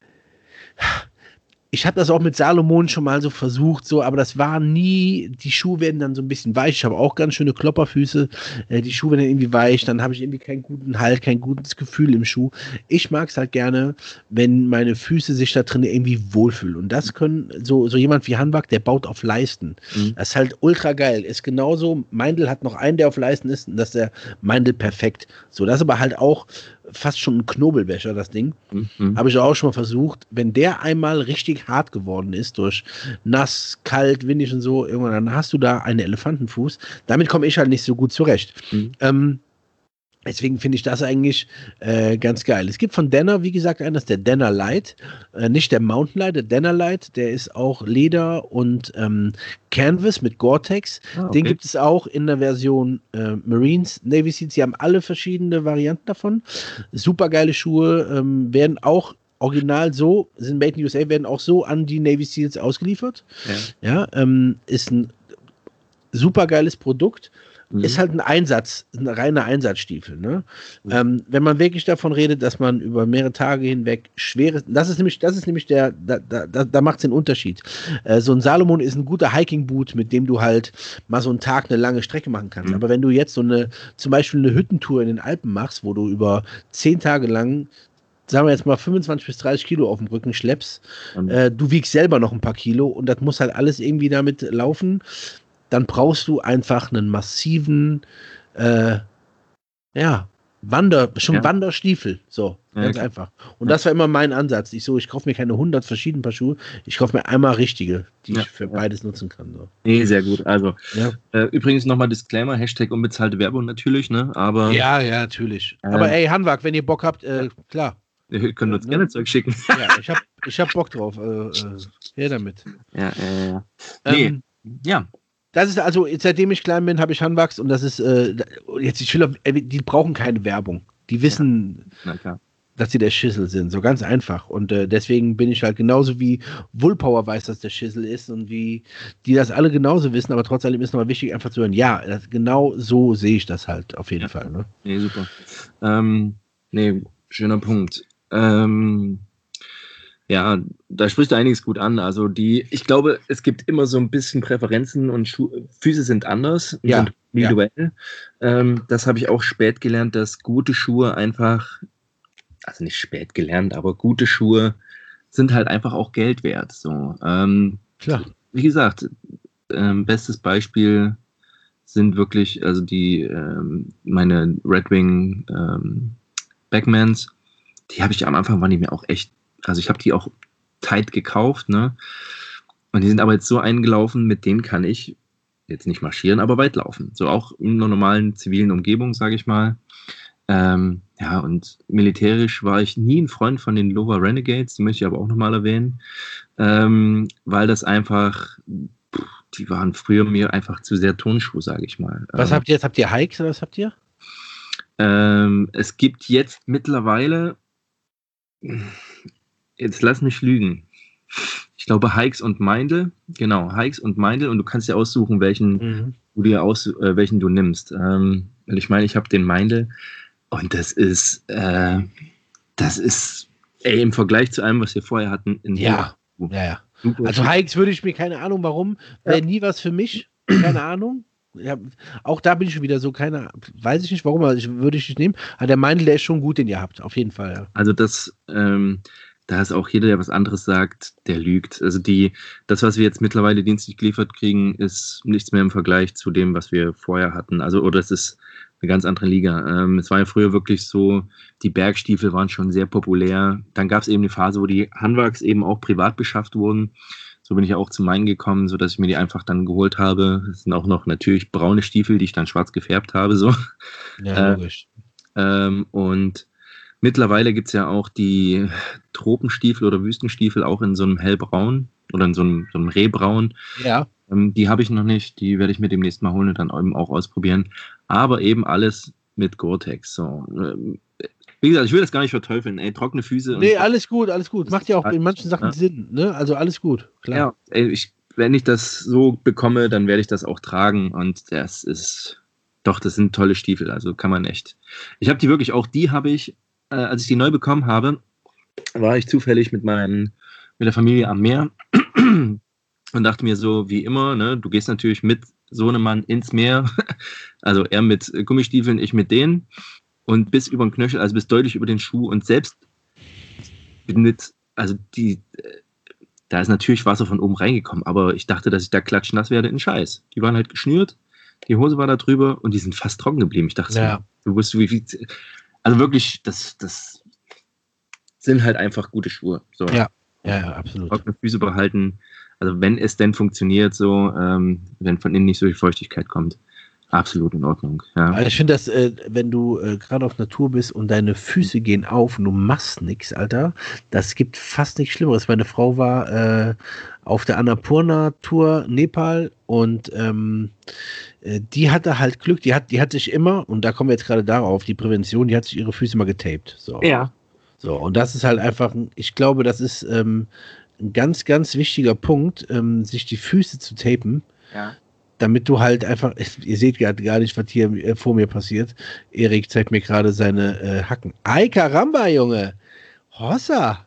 ich habe das auch mit Salomon schon mal so versucht, so, aber das war nie, die Schuhe werden dann so ein bisschen weich. Ich habe auch ganz schöne Klopperfüße. Äh, die Schuhe werden dann irgendwie weich, dann habe ich irgendwie keinen guten Halt, kein gutes Gefühl im Schuh. Ich mag es halt gerne, wenn meine Füße sich da drin irgendwie wohlfühlen. Und das können, so, so jemand wie Hanwag, der baut auf Leisten. Mhm. Das ist halt ultra geil. Ist genauso, Meindl hat noch einen, der auf Leisten ist, und das ist der Meindl perfekt. So, das ist aber halt auch fast schon ein Knobelbecher, das Ding. Mhm. Habe ich auch schon mal versucht. Wenn der einmal richtig hart geworden ist, durch nass, kalt, windig und so, irgendwann, dann hast du da einen Elefantenfuß. Damit komme ich halt nicht so gut zurecht. Mhm. Ähm, Deswegen finde ich das eigentlich äh, ganz geil. Es gibt von Denner, wie gesagt, einen, das ist der Denner Light. Äh, nicht der Mountain Light, der Denner Light. Der ist auch Leder und ähm, Canvas mit Gore-Tex. Ah, okay. Den gibt es auch in der Version äh, Marines, Navy Seals. Sie haben alle verschiedene Varianten davon. Super geile Schuhe. Ähm, werden auch original so, sind Made in U S A, werden auch so an die Navy Seals ausgeliefert. Ja, ja ähm, ist ein super geiles Produkt. Mhm. Ist halt ein Einsatz, ein reiner Einsatzstiefel. Ne? Mhm. Ähm, wenn man wirklich davon redet, dass man über mehrere Tage hinweg schwere, das ist nämlich, das ist nämlich der, da, da, da macht es den Unterschied. Äh, so ein Salomon ist ein guter Hiking-Boot, mit dem du halt mal so einen Tag eine lange Strecke machen kannst. Mhm. Aber wenn du jetzt so eine, zum Beispiel eine Hüttentour in den Alpen machst, wo du über zehn Tage lang, sagen wir jetzt mal fünfundzwanzig bis dreißig Kilo auf dem Rücken schleppst, mhm. äh, du wiegst selber noch ein paar Kilo und das muss halt alles irgendwie damit laufen. Dann brauchst du einfach einen massiven, äh, ja, Wander, schon ja. Wanderstiefel, so, ja, ganz okay. einfach. Und ja. das war immer mein Ansatz. Ich so, ich kaufe mir keine hundert verschiedenen Paar Schuhe, ich kaufe mir einmal richtige, die ja. ich für ja. beides nutzen kann. So. Nee, sehr gut. Also, ja. äh, übrigens nochmal Disclaimer, Hashtag unbezahlte Werbung natürlich, ne, aber... Ja, ja, natürlich. Äh, aber ey, Hanwag, wenn ihr Bock habt, äh, klar. Ihr könnt uns ja, gerne ne? Zeug schicken. Ja, ich hab, ich hab Bock drauf. Äh, äh, her damit. Ja, ja, ja. Nee, ähm, ja. Das ist also, seitdem ich klein bin, habe ich Hanwags und das ist, äh, jetzt, ich will, die brauchen keine Werbung. Die wissen, ja, dass sie der Schissel sind, so ganz einfach. Und äh, deswegen bin ich halt genauso wie Woolpower weiß, dass der Schissel ist und wie die das alle genauso wissen, aber trotz allem ist nochmal wichtig, einfach zu hören, ja, das, genau so sehe ich das halt auf jeden ja. Fall. Ne? Nee, super. Ähm, nee, schöner Punkt. Ähm, Ja, da spricht einiges gut an. Also die, ich glaube, es gibt immer so ein bisschen Präferenzen und Schu- Füße sind anders, ja, sind individuell. Ja. Ähm, das habe ich auch spät gelernt, dass gute Schuhe einfach, also nicht spät gelernt, aber gute Schuhe sind halt einfach auch Geld wert. So, ähm, klar. Wie gesagt, ähm, bestes Beispiel sind wirklich, also die ähm, meine Red Wing ähm, Backmans, die habe ich am Anfang, waren die mir auch echt. Also ich habe die auch tight gekauft, ne? Und die sind aber jetzt so eingelaufen, mit denen kann ich jetzt nicht marschieren, aber weit laufen. So auch in einer normalen zivilen Umgebung, sage ich mal. Ähm, ja, und militärisch war ich nie ein Freund von den Lova Renegades, die möchte ich aber auch nochmal erwähnen, ähm, weil das einfach, pff, die waren früher mir einfach zu sehr Turnschuh, sage ich mal. Was ähm, habt ihr jetzt? Habt ihr Hikes oder was habt ihr? Ähm, es gibt jetzt mittlerweile... Jetzt lass mich lügen. Ich glaube Hikes und Meindl. Genau, Hikes und Meindl. Und du kannst dir aussuchen, welchen, mhm. du, dir aus, äh, welchen du nimmst. Ähm, weil ich meine, ich habe den Meindl. Und das ist, äh, das ist, ey, im Vergleich zu allem, was wir vorher hatten. In ja, Super. ja, ja. Super. Also Hikes würde ich mir, keine Ahnung warum, wäre ja. nie was für mich. Keine Ahnung. Ja, auch da bin ich schon wieder so, keine, weiß ich nicht warum, aber ich würde ich nicht nehmen. Aber der Meindl, der ist schon gut, den ihr habt, auf jeden Fall. Ja. Also das, ähm, da ist auch jeder, der was anderes sagt, der lügt. Also die, das, was wir jetzt mittlerweile dienstlich geliefert kriegen, ist nichts mehr im Vergleich zu dem, was wir vorher hatten. Also, oder es ist eine ganz andere Liga. Ähm, es war ja früher wirklich so, die Bergstiefel waren schon sehr populär. Dann gab es eben die Phase, wo die Hanwags eben auch privat beschafft wurden. So bin ich ja auch zu meinen gekommen, sodass ich mir die einfach dann geholt habe. Das sind auch noch natürlich braune Stiefel, die ich dann schwarz gefärbt habe. So. Ja, logisch. Äh, ähm, und mittlerweile gibt es ja auch die Tropenstiefel oder Wüstenstiefel auch in so einem hellbraun oder in so einem, so einem Rehbraun. Ja. Ähm, die habe ich noch nicht, die werde ich mir demnächst mal holen und dann eben auch ausprobieren. Aber eben alles mit Gore-Tex. So. Ähm, Wie gesagt, ich will das gar nicht verteufeln, ey, trockene Füße. Nee, und alles gut, alles gut. Macht ja auch in manchen Sachen ja. Sinn, ne? Also alles gut, klar. Ja, ey, ich, wenn ich das so bekomme, dann werde ich das auch tragen und das ist, doch, das sind tolle Stiefel, also kann man echt. Ich habe die wirklich, auch die habe ich, äh, als ich die neu bekommen habe, war ich zufällig mit meinen, mit der Familie am Meer und dachte mir so, wie immer, ne, du gehst natürlich mit so einem Mann ins Meer, also er mit Gummistiefeln, ich mit denen und bis über den Knöchel, also bis deutlich über den Schuh und selbst mit, also die, da ist natürlich Wasser von oben reingekommen, aber ich dachte, dass ich da klatschnass werde in Scheiß. Die waren halt geschnürt, die Hose war da drüber und die sind fast trocken geblieben. Ich dachte, ja. so, du wusstest, wie viel, also wirklich, das, das sind halt einfach gute Schuhe. So. Ja, ja, ja, absolut. Trockene Füße behalten, also wenn es denn funktioniert, so, ähm, wenn von innen nicht so viel Feuchtigkeit kommt, absolut in Ordnung. Ja. Also ich finde, dass äh, wenn du äh, gerade auf Natur bist und deine Füße gehen auf und du machst nichts, Alter, das gibt fast nichts Schlimmeres. Meine Frau war äh, auf der Annapurna-Tour Nepal und ähm, äh, die hatte halt Glück, die hat, die hat sich immer, und da kommen wir jetzt gerade darauf, die Prävention, die hat sich ihre Füße mal getaped. So. Ja. So, und das ist halt einfach, ich glaube, das ist ähm, ein ganz, ganz wichtiger Punkt, ähm, sich die Füße zu tapen. Ja. Damit du halt einfach, ihr seht gerade gar nicht, was hier äh, vor mir passiert. Erik zeigt mir gerade seine äh, Hacken. Ay, caramba, Junge. Hossa.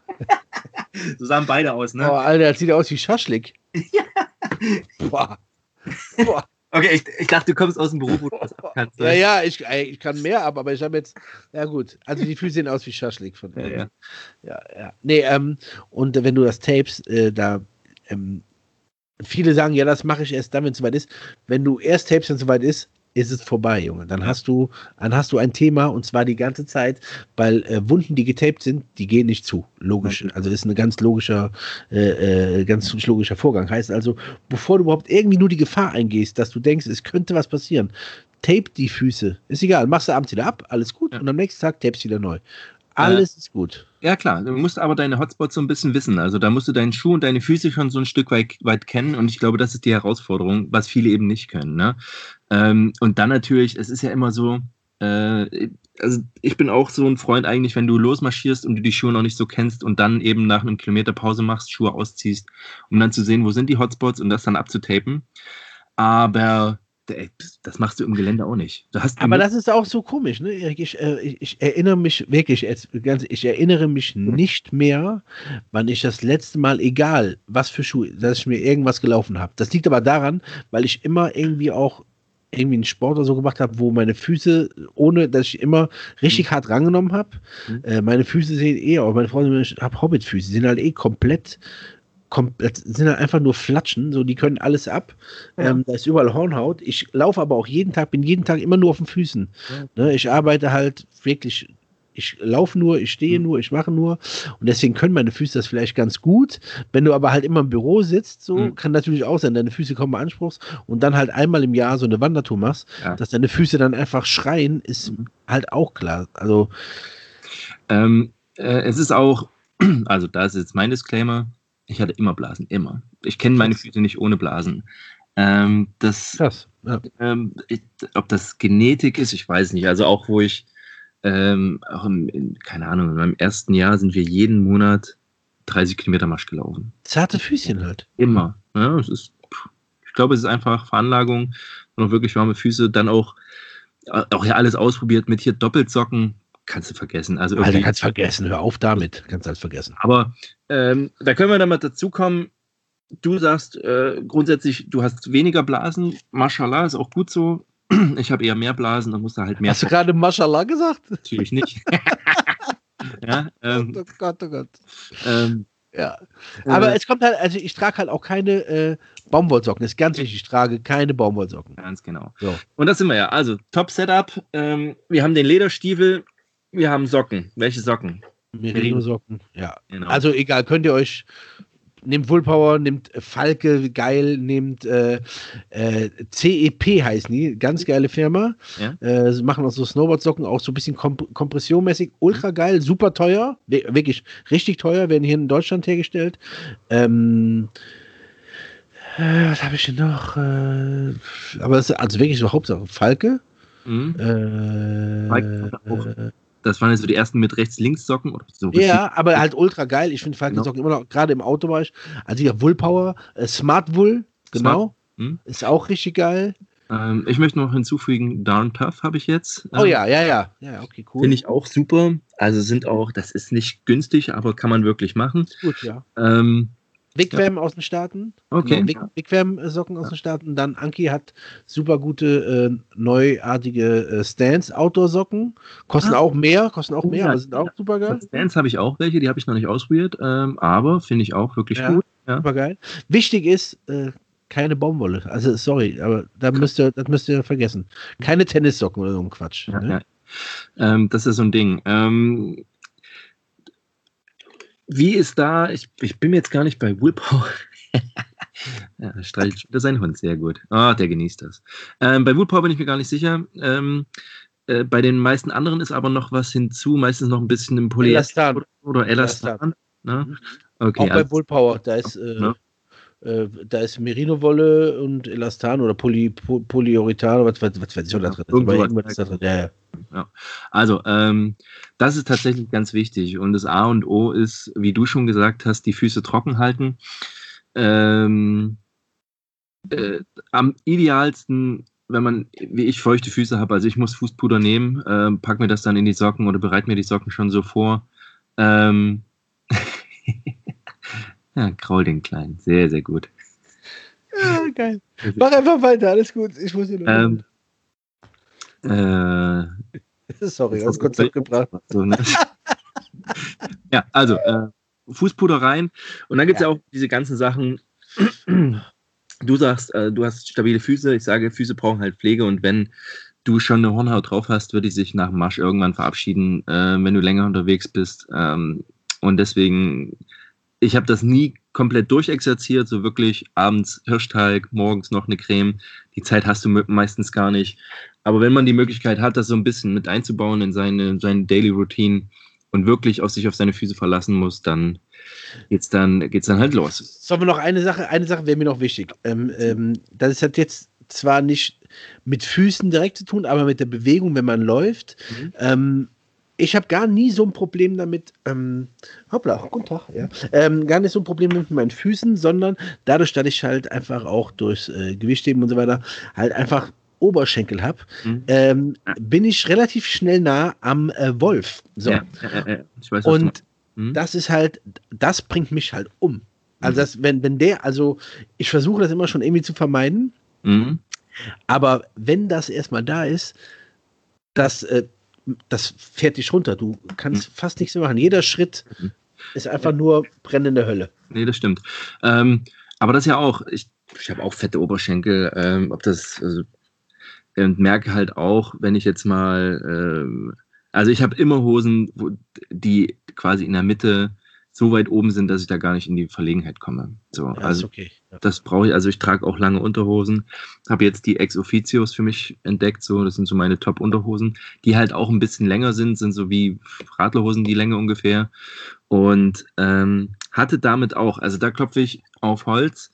So sahen beide aus, ne? Oh, Alter, das sieht aus wie Schaschlik. Ja. Boah. Boah. Okay, ich, ich dachte, du kommst aus dem Beruf, wo du das kannst. Ja, ja, ich, ich kann mehr ab, aber ich habe jetzt, ja gut, also die Füße sehen aus wie Schaschlik. Von, ja, ja. ja, ja. Nee, ähm, und äh, wenn du das tapest, äh, da, ähm, viele sagen, ja, das mache ich erst dann, wenn es soweit ist. Wenn du erst tapest, wenn es soweit ist, ist es vorbei, Junge. Dann hast du, dann hast du ein Thema und zwar die ganze Zeit, weil äh, Wunden, die getaped sind, die gehen nicht zu. Logisch. Also ist ein ganz logischer, äh, äh, ganz logischer Vorgang. Heißt also, bevor du überhaupt irgendwie nur die Gefahr eingehst, dass du denkst, es könnte was passieren, tape die Füße. Ist egal, machst du abends wieder ab, alles gut, ja. Und am nächsten Tag tapest wieder neu. Alles äh, ist gut. Ja, klar. Du musst aber deine Hotspots so ein bisschen wissen. Also da musst du deinen Schuh und deine Füße schon so ein Stück weit, weit kennen. Und ich glaube, das ist die Herausforderung, was viele eben nicht können. Ne? Ähm, und dann natürlich, es ist ja immer so, äh, also ich bin auch so ein Freund eigentlich, wenn du losmarschierst und du die Schuhe noch nicht so kennst und dann eben nach einem Kilometer Pause machst, Schuhe ausziehst, um dann zu sehen, wo sind die Hotspots und das dann abzutapen. Aber das machst du im Gelände auch nicht. Du hast Aber das ist auch so komisch, ne? Ich, ich, ich erinnere mich wirklich, ganz, ich erinnere mich nicht mehr, wann ich das letzte Mal, egal was für Schuhe, dass ich mir irgendwas gelaufen habe. Das liegt aber daran, weil ich immer irgendwie auch irgendwie einen Sport oder so gemacht habe, wo meine Füße, ohne dass ich immer richtig mhm. hart rangenommen habe, mhm. äh, meine Füße sehen eh, auch meine Frau, ich habe Hobbitfüße, sind halt eh komplett komplett, sind halt einfach nur Flatschen, so die können alles ab. Ja. Ähm, da ist überall Hornhaut. Ich laufe aber auch jeden Tag, bin jeden Tag immer nur auf den Füßen. Ja. Ne, ich arbeite halt wirklich, ich laufe nur, ich stehe mhm. nur, ich mache nur. Und deswegen können meine Füße das vielleicht ganz gut. Wenn du aber halt immer im Büro sitzt, so mhm. kann natürlich auch sein, deine Füße kommen beanspruchst und dann halt einmal im Jahr so eine Wandertour machst, ja. dass deine Füße dann einfach schreien, ist mhm. halt auch klar. Also ähm, äh, es ist auch, also da ist jetzt mein Disclaimer, ich hatte immer Blasen, immer. Ich kenne meine Füße nicht ohne Blasen. Ähm, das, Krass. Ja. Ähm, ich, ob das Genetik ist, ich weiß nicht. Also auch wo ich, ähm, auch im, in, keine Ahnung, in meinem ersten Jahr sind wir jeden Monat dreißig Kilometer Marsch gelaufen. Zarte Füßchen halt. Immer. Ja, es ist, ich glaube, es ist einfach Veranlagung und auch wirklich warme Füße. Dann auch, auch ja alles ausprobiert mit hier Doppelsocken. Kannst du vergessen. Also Alter, kannst du vergessen. Hör auf damit. Kannst du alles vergessen. Aber ähm, da können wir dann mal dazu kommen. Du sagst äh, grundsätzlich, du hast weniger Blasen. Mashallah, ist auch gut so. Ich habe eher mehr Blasen und muss da halt mehr. Hast du gerade Mashallah gesagt? Natürlich nicht. ja, ähm, oh Gott, oh Gott. Ähm, ja. Aber äh, es kommt halt, also ich trage halt auch keine äh, Baumwollsocken. Das ist ganz wichtig. Ich trage keine Baumwollsocken. Ganz genau. So. Und das sind wir ja. Also, Top-Setup. Ähm, wir haben den Lederstiefel. Wir haben Socken. Welche Socken? Merino-Socken, ja. Genau. Also egal, könnt ihr euch, nehmt Woolpower, nehmt Falke, geil, nehmt äh, äh, C E P heißen die, ganz geile Firma. Ja. Äh, machen auch so Snowboard-Socken, auch so ein bisschen komp- kompressionmäßig, ultra geil, super teuer, wirklich richtig teuer, werden hier in Deutschland hergestellt. Ähm, äh, was habe ich denn noch? Äh, aber das ist also wirklich so Hauptsache Falke. Mhm. Äh, Falke das waren ja so die ersten mit Rechts-Links-Socken. Oder so ja, aber halt ultra geil. Ich finde Falkensocken genau. immer noch, gerade im Autobereich, also hier Woolpower, äh, Smart Wool, genau, Smart. Hm. Ist auch richtig geil. Ähm, ich möchte noch hinzufügen, Darn Tough habe ich jetzt. Oh ja, ja, ja. Ja, okay, cool. Finde ich auch super. Also sind auch, das ist nicht günstig, aber kann man wirklich machen. Gut, ja. Ähm, Wigwam ja. aus den Staaten. Okay. Genau, Wigwam-Socken aus den Staaten. Dann Anki hat super gute, äh, neuartige äh, Stance-Outdoor-Socken. Kosten ah. auch mehr, kosten auch oh, mehr, ja. aber sind auch super geil. Stance habe ich auch welche, die habe ich noch nicht ausprobiert, ähm, aber finde ich auch wirklich ja, gut. Ja. Super geil. Wichtig ist, äh, keine Baumwolle. Also, sorry, aber da müsst ihr, das müsst ihr vergessen. Keine Tennissocken oder so ein Quatsch. Ja, ne? ja. Ähm, das ist so ein Ding. Ähm, Wie ist da, ich, ich bin mir jetzt gar nicht bei Woolpower. Ja, da streicht sein Hund sehr gut. Ah, oh, der genießt das. Ähm, bei Woolpower bin ich mir gar nicht sicher. Ähm, äh, bei den meisten anderen ist aber noch was hinzu, meistens noch ein bisschen im Polyester oder, oder Elastan. Ne? Okay, auch bei also, Woolpower, da ist, äh, ne? äh, da ist Merino-Wolle und Elastan oder Poly, Poly, Polyurethan, was, was, was weiß ich, ja, da drin ist. Aber irgendwas ist da drin. Ja, ja. Ja. Also, ähm, das ist tatsächlich ganz wichtig. Und das A und O ist, wie du schon gesagt hast, die Füße trocken halten. Ähm, äh, am idealsten, wenn man, wie ich, feuchte Füße habe, also ich muss Fußpuder nehmen, äh, pack mir das dann in die Socken oder bereite mir die Socken schon so vor. Ähm, ja, kraul den Kleinen. Sehr, sehr gut. Ja, geil. Mach einfach weiter, alles gut. Ich muss hier noch. Ähm, Äh, Sorry, aus Konzept gebracht. So, ne? Ja, also äh, Fußpuder rein und dann gibt es ja. ja auch diese ganzen Sachen. Du sagst, äh, du hast stabile Füße. Ich sage, Füße brauchen halt Pflege und wenn du schon eine Hornhaut drauf hast, würde die sich nach dem Marsch irgendwann verabschieden, äh, wenn du länger unterwegs bist. Ähm, und deswegen, ich habe das nie komplett durchexerziert, so wirklich abends Hirschteig, morgens noch eine Creme. Die Zeit hast du meistens gar nicht. Aber wenn man die Möglichkeit hat, das so ein bisschen mit einzubauen in seine, seine Daily Routine und wirklich auf sich auf seine Füße verlassen muss, dann geht's dann, geht's dann halt los. Sollen wir noch eine Sache, eine Sache wäre mir noch wichtig. Ähm, ähm, das hat jetzt zwar nicht mit Füßen direkt zu tun, aber mit der Bewegung, wenn man läuft. Mhm. Ähm, ich habe gar nie so ein Problem damit, ähm, hoppla, guten Tag, ja, ähm, gar nicht so ein Problem mit meinen Füßen, sondern dadurch, dass ich halt einfach auch durchs äh, Gewichtheben und so weiter halt einfach Oberschenkel habe, mhm. ähm, bin ich relativ schnell nah am äh, Wolf. So. Ja, äh, äh, ich weiß, und mhm. das ist halt, das bringt mich halt um. Also, das, wenn, wenn der, also ich versuche das immer schon irgendwie zu vermeiden, mhm. aber wenn das erstmal da ist, das, äh, das fährt dich runter. Du kannst mhm. fast nichts mehr machen. Jeder Schritt mhm. ist einfach nur brennende Hölle. Nee, das stimmt. Ähm, aber das ja auch, ich, ich habe auch fette Oberschenkel, ähm, ob das, also, und merke halt auch, wenn ich jetzt mal, ähm, also ich habe immer Hosen, wo, die quasi in der Mitte so weit oben sind, dass ich da gar nicht in die Verlegenheit komme. So, ja, also okay. Ja. Das brauche ich, also ich trage auch lange Unterhosen, habe jetzt die Ex Officios für mich entdeckt, so, das sind so meine Top-Unterhosen, die halt auch ein bisschen länger sind, sind so wie Radlerhosen die Länge ungefähr und ähm, hatte damit auch, also da klopfe ich auf Holz.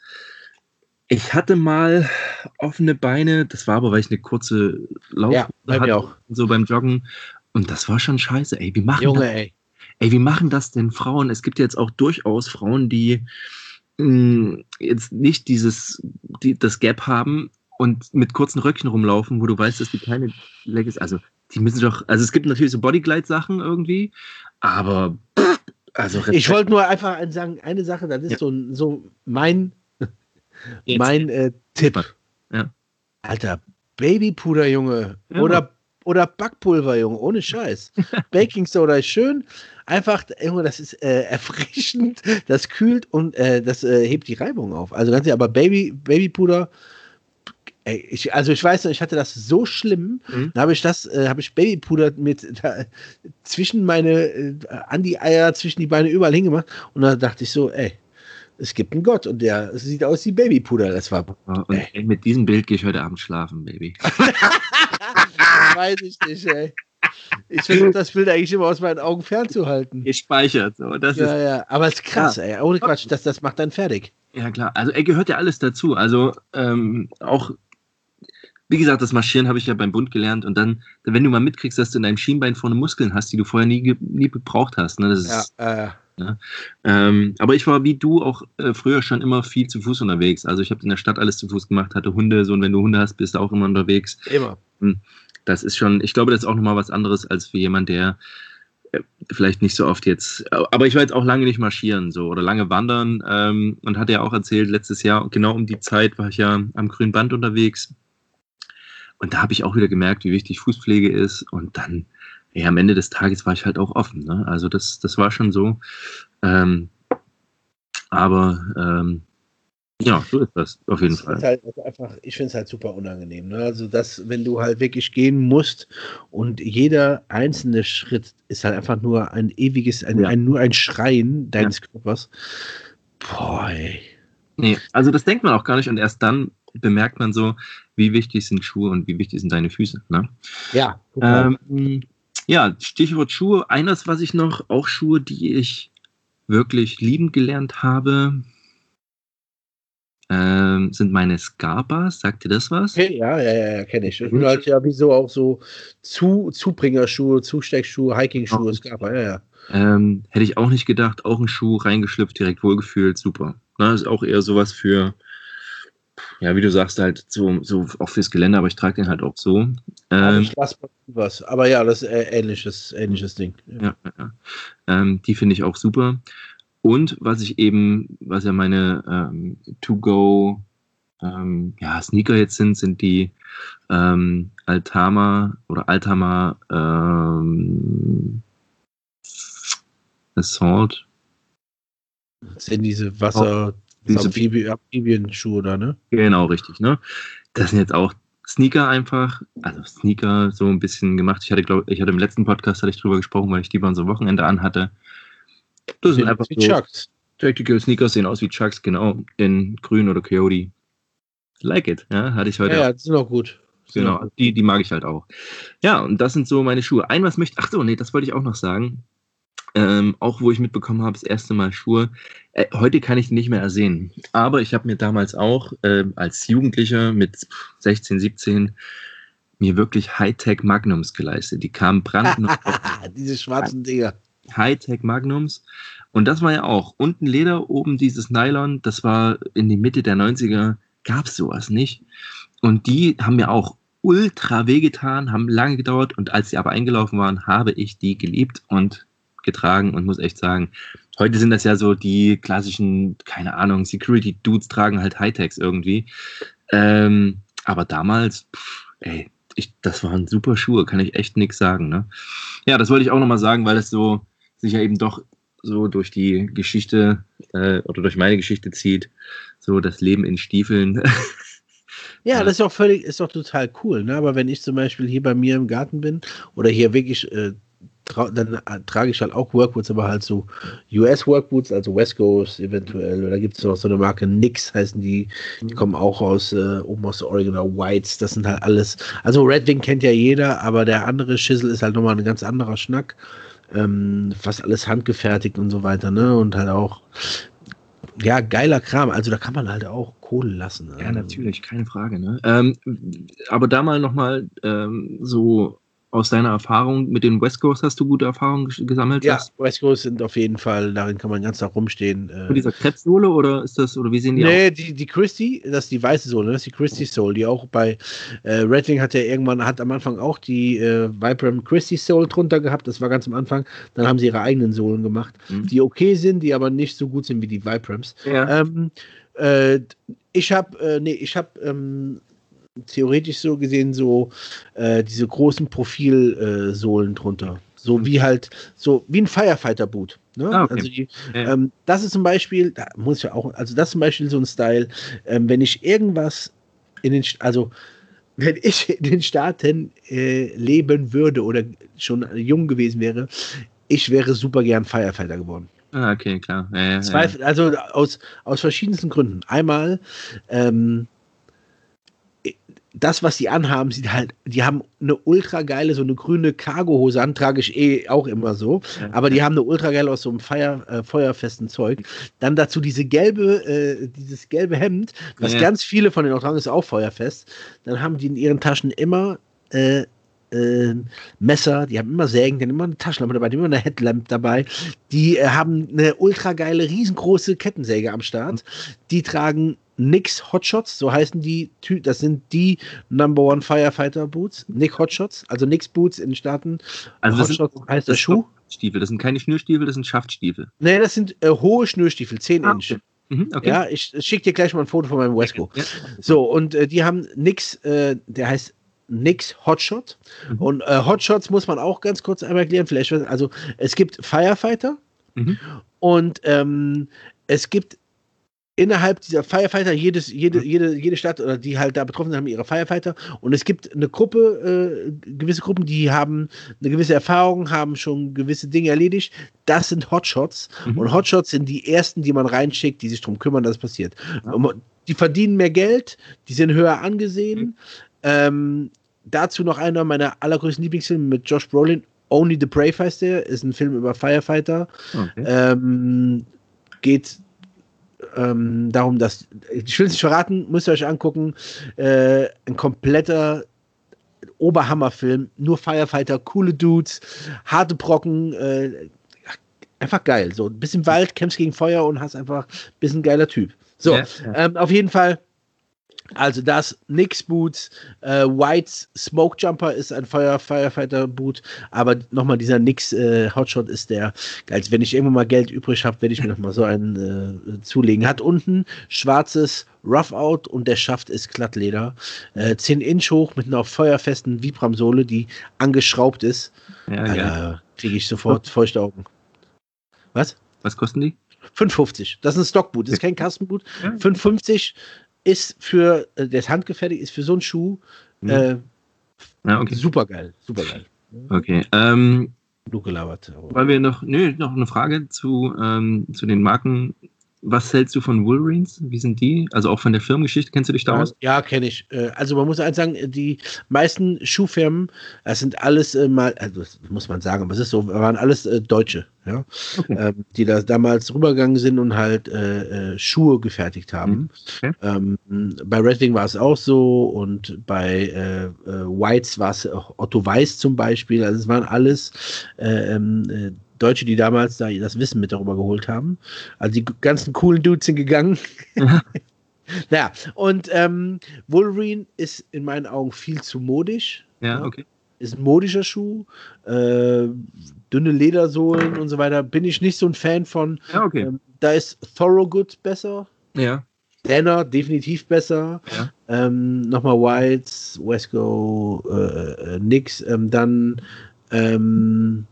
Ich hatte mal offene Beine, das war aber, weil ich eine kurze Laufhose ja, hatte, auch. so beim Joggen. Und das war schon scheiße, ey. Wie machen Junge, das, ey. ey, wie machen das denn Frauen? Es gibt jetzt auch durchaus Frauen, die mh, jetzt nicht dieses, die, das Gap haben und mit kurzen Röckchen rumlaufen, wo du weißt, dass die keine Leg ist. Also, die müssen doch, also es gibt natürlich so Bodyglide-Sachen irgendwie, aber pff, also ich wollte nur einfach sagen, eine Sache, das ist ja. so, so mein Jetzt. Mein äh, Tipp. Ja. Alter, Babypuder, Junge. Ja. Oder, oder Backpulver, Junge. Ohne Scheiß. Baking Soda ist schön. Einfach, Junge, das ist äh, erfrischend. Das kühlt und äh, das äh, hebt die Reibung auf. Also ganz ehrlich, aber Baby, Babypuder, ey, ich, also ich weiß noch, ich hatte das so schlimm. Mhm. Da habe ich das, äh, habe ich Babypuder mit da, zwischen meine, äh, an die Eier, zwischen die Beine überall hingemacht. Und da dachte ich so, ey, es gibt einen Gott und der sieht aus wie Babypuder. Das war. Und ey. mit diesem Bild gehe ich heute Abend schlafen, Baby. Weiß ich nicht, ey. Ich versuche das Bild eigentlich immer aus meinen Augen fernzuhalten. Gespeichert. So. Das ja, ist, ja. Aber es ist krass, ja. ey. Ohne Quatsch, das, das macht dann fertig. Ja, klar. Also, er gehört ja alles dazu. Also, ähm, auch wie gesagt, das Marschieren habe ich ja beim Bund gelernt und dann, wenn du mal mitkriegst, dass du in deinem Schienbein vorne Muskeln hast, die du vorher nie, nie gebraucht hast, ne, das ist, ja, äh. ne? Ähm, aber ich war wie du auch äh, früher schon immer viel zu Fuß unterwegs. Also ich habe in der Stadt alles zu Fuß gemacht, hatte Hunde, so und wenn du Hunde hast, bist du auch immer unterwegs. Immer. Das ist schon, ich glaube, das ist auch nochmal was anderes als für jemand, der äh, vielleicht nicht so oft jetzt, aber ich war jetzt auch lange nicht marschieren so oder lange wandern ähm, und hatte ja auch erzählt, letztes Jahr, genau um die Zeit war ich ja am Grünen Band unterwegs. Und da habe ich auch wieder gemerkt, wie wichtig Fußpflege ist. Und dann, ja, am Ende des Tages war ich halt auch offen. Ne? Also das, das war schon so. Ähm, aber ähm, ja, so ist das auf jeden das Fall. Halt einfach, ich finde es halt super unangenehm. Ne? Also das, wenn du halt wirklich gehen musst und jeder einzelne Schritt ist halt einfach nur ein ewiges, ein, ja. ein, nur ein Schreien deines ja. Körpers. Boah, ey. Nee, also das denkt man auch gar nicht und erst dann bemerkt man so, wie wichtig sind Schuhe und wie wichtig sind deine Füße. Ne? Ja, ähm, ja, Stichwort Schuhe. Eines, was ich noch, auch Schuhe, die ich wirklich lieben gelernt habe, ähm, sind meine Scarpas. Sagt dir das was? Okay, ja, ja, ja, kenne ich. Das sind halt ja wieso auch so Zu, Zubringerschuhe, Zusteckschuhe, Hiking-Schuhe, Scarpa, ja, ja. Ähm, hätte ich auch nicht gedacht, auch ein Schuh reingeschlüpft, direkt wohlgefühlt, super. Na, ist auch eher sowas für, ja, wie du sagst, halt so, so auch fürs Gelände, aber ich trage den halt auch so. Ähm, aber ich lasse mal was. Aber ja, das ist äh, ähnliches, ähnliches Ding. Ja, ja, ja. Ähm, die finde ich auch super. Und was ich eben, was ja meine ähm, To-Go ähm, ja, Sneaker jetzt sind, sind die ähm, Altama oder Altama ähm, Assault. Das sind diese Wasser, Amphibien-Schuhe da, ne? Genau, richtig, ne? Das sind jetzt auch Sneaker einfach, also Sneaker so ein bisschen gemacht. Ich hatte, glaube ich, hatte im letzten Podcast hatte ich drüber gesprochen, weil ich die mal so Wochenende anhatte. Das sind einfach wie so Chucks. Tactical Sneakers, sehen aus wie Chucks, genau, in grün oder Coyote. Like it, ja, hatte ich heute. Ja, ja, die sind auch gut. Sind genau, auch gut. Die, die mag ich halt auch. Ja, und das sind so meine Schuhe. Ein, was möchte, ach so, nee, das wollte ich auch noch sagen. Ähm, auch wo ich mitbekommen habe, das erste Mal Schuhe. Äh, heute kann ich die nicht mehr ersehen. Aber ich habe mir damals auch äh, als Jugendlicher mit sechzehn, siebzehn mir wirklich Hightech Magnums geleistet. Die kamen brandneu. Diese schwarzen Dinger. Hightech Magnums. Und das war ja auch unten Leder, oben dieses Nylon. Das war in die Mitte der neunziger, gab es sowas nicht. Und die haben mir auch ultra wehgetan, haben lange gedauert. Und als sie aber eingelaufen waren, habe ich die geliebt und getragen und muss echt sagen, heute sind das ja so die klassischen, keine Ahnung, Security-Dudes tragen halt Hightechs irgendwie. Ähm, aber damals, pff, ey, ich, das waren super Schuhe, kann ich echt nichts sagen. Ne? Ja, das wollte ich auch nochmal sagen, weil es so sich ja eben doch so durch die Geschichte äh, oder durch meine Geschichte zieht, so das Leben in Stiefeln. Ja, das ist auch völlig, ist doch total cool, ne? Aber wenn ich zum Beispiel hier bei mir im Garten bin oder hier wirklich äh, dann äh, trage ich halt auch Workboots, aber halt so U S-Workboots, also West Coast eventuell. Oder gibt es noch so eine Marke, Nix heißen die. Die kommen auch aus, äh, oben aus Oregon, oder Whites. Das sind halt alles. Also Red Wing kennt ja jeder, aber der andere Schissel ist halt nochmal ein ganz anderer Schnack. Ähm, fast alles handgefertigt und so weiter, ne? Und halt auch, ja, geiler Kram. Also da kann man halt auch Kohle lassen. Ja, natürlich, keine Frage, ne? Ähm, aber da mal nochmal ähm, so aus deiner Erfahrung mit den West Coast, hast du gute Erfahrungen gesammelt? Ja, West Coast sind auf jeden Fall, darin kann man ganz Tag rumstehen. Mit dieser Krebssohle oder ist das, oder wie sehen die nee, aus? Nee, die, die Christie, das ist die weiße Sohle, das ist die Christie Soul, die auch bei äh, Red Wing hat ja irgendwann, hat am Anfang auch die äh, Vibram Christie Soul drunter gehabt, das war ganz am Anfang, dann haben sie ihre eigenen Sohlen gemacht, mhm. die okay sind, die aber nicht so gut sind wie die Vibrams. Ja. Ähm, äh, ich habe, äh, nee, ich habe ähm, theoretisch so gesehen so äh, diese großen Profilsohlen äh, drunter. So wie halt, so wie ein Firefighter-Boot. Ne? Ah, okay. Also die, ja. ähm, das ist zum Beispiel, da muss ich ja auch, also das ist zum Beispiel so ein Style, ähm, wenn ich irgendwas in den, also wenn ich in den Staaten äh, leben würde oder schon jung gewesen wäre, ich wäre super gern Firefighter geworden. Ah, okay, klar. Ja, ja, Zwei, ja. Also aus, aus verschiedensten Gründen. Einmal, ähm, das, was die anhaben, sieht halt, die haben eine ultra geile, so eine grüne Cargohose an, trage ich eh auch immer so, ja, aber die ja. haben eine ultra geile aus so einem Feuer, äh, feuerfesten Zeug. Dann dazu diese gelbe, äh, dieses gelbe Hemd, was ja. ganz viele von den auch tragen, ist auch feuerfest. Dann haben die in ihren Taschen immer äh, äh, Messer, die haben immer Sägen, die haben immer eine Taschenlampe dabei, die haben immer eine Headlamp dabei. Die äh, haben eine ultra geile, riesengroße Kettensäge am Start. Die tragen Nix Hotshots, so heißen die, das sind die Number One Firefighter Boots, Nick Hotshots, also Nix Boots in den Staaten. Also das Hotshots sind, heißt der Schuh. Stiefel, das sind keine Schnürstiefel, das sind Schaftstiefel. Nee, das sind äh, hohe Schnürstiefel, zehn ah, Inch. Okay. Mhm, okay. Ja, ich schicke dir gleich mal ein Foto von meinem Wesco. Ja. So, und äh, die haben Nix, äh, der heißt Nix Hotshot. Mhm. Und äh, Hotshots muss man auch ganz kurz einmal erklären. Vielleicht, also es gibt Firefighter mhm. und ähm, es gibt innerhalb dieser Firefighter, jedes, jede, jede, jede Stadt oder die halt da betroffen sind, haben ihre Firefighter. Und es gibt eine Gruppe, äh, gewisse Gruppen, die haben eine gewisse Erfahrung, haben schon gewisse Dinge erledigt. Das sind Hotshots. Mhm. Und Hotshots sind die ersten, die man reinschickt, die sich darum kümmern, dass es passiert. Ja. Und die verdienen mehr Geld, die sind höher angesehen. Mhm. Ähm, dazu noch einer meiner allergrößten Lieblingsfilme mit Josh Brolin. Only the Brave heißt der. Ist ein Film über Firefighter. Okay. Ähm, geht Ähm, darum, dass, ich will es nicht verraten, müsst ihr euch angucken, äh, ein kompletter Oberhammerfilm, nur Firefighter, coole Dudes, harte Brocken, äh, einfach geil, so ein bisschen Wald, kämpfst gegen Feuer und hast einfach ein bisschen geiler Typ. So, ja, ja. Ähm, auf jeden Fall, also das Nix Boots, äh, White's Smoke Jumper ist ein Feuer, Firefighter-Boot, aber nochmal dieser Nix äh, Hotshot ist der geilste. Wenn ich irgendwann mal Geld übrig habe, werde ich mir nochmal so einen äh, zulegen. Hat unten schwarzes Rough-Out und der Schaft ist Glattleder. Äh, zehn Inch hoch mit einer feuerfesten Vibram-Sohle, die angeschraubt ist. Ja, Alter, kriege ich sofort feuchte Augen. Was? Was kosten die? fünf fünfzig. Das ist ein Stockboot, das ist kein Kastenboot. Ja. fünf fünfzig ist für, äh, der ist handgefertigt, ist für so einen Schuh äh, ja, okay. super geil, super geil. Okay, ähm, du gelabert. Weil wir noch, nö, noch eine Frage zu, ähm, zu den Marken. Was hältst du von Wolverines? Wie sind die? Also auch von der Firmengeschichte, kennst du dich da aus? Ja, kenne ich. Also man muss eins sagen, die meisten Schuhfirmen, das sind alles äh, mal, also das muss man sagen, aber es ist so, waren alles äh, Deutsche, ja, okay. ähm, die da damals rübergegangen sind und halt äh, äh, Schuhe gefertigt haben. Okay. Ähm, bei Red Wing war es auch so und bei äh, äh, Whites war es Otto Weiß zum Beispiel. Also es waren alles äh, äh, Deutsche, die damals da das Wissen mit darüber geholt haben. Also die ganzen coolen Dudes sind gegangen. Ja. Naja, und ähm, Wolverine ist in meinen Augen viel zu modisch. Ja, okay. Ist ein modischer Schuh. Äh, dünne Ledersohlen und so weiter. Bin ich nicht so ein Fan von. Ja, okay. Ähm, da ist Thorogood besser. Ja. Danner definitiv besser. Ja. Ähm, nochmal Whites, Wesco, äh, äh, Nix. Ähm, dann ähm,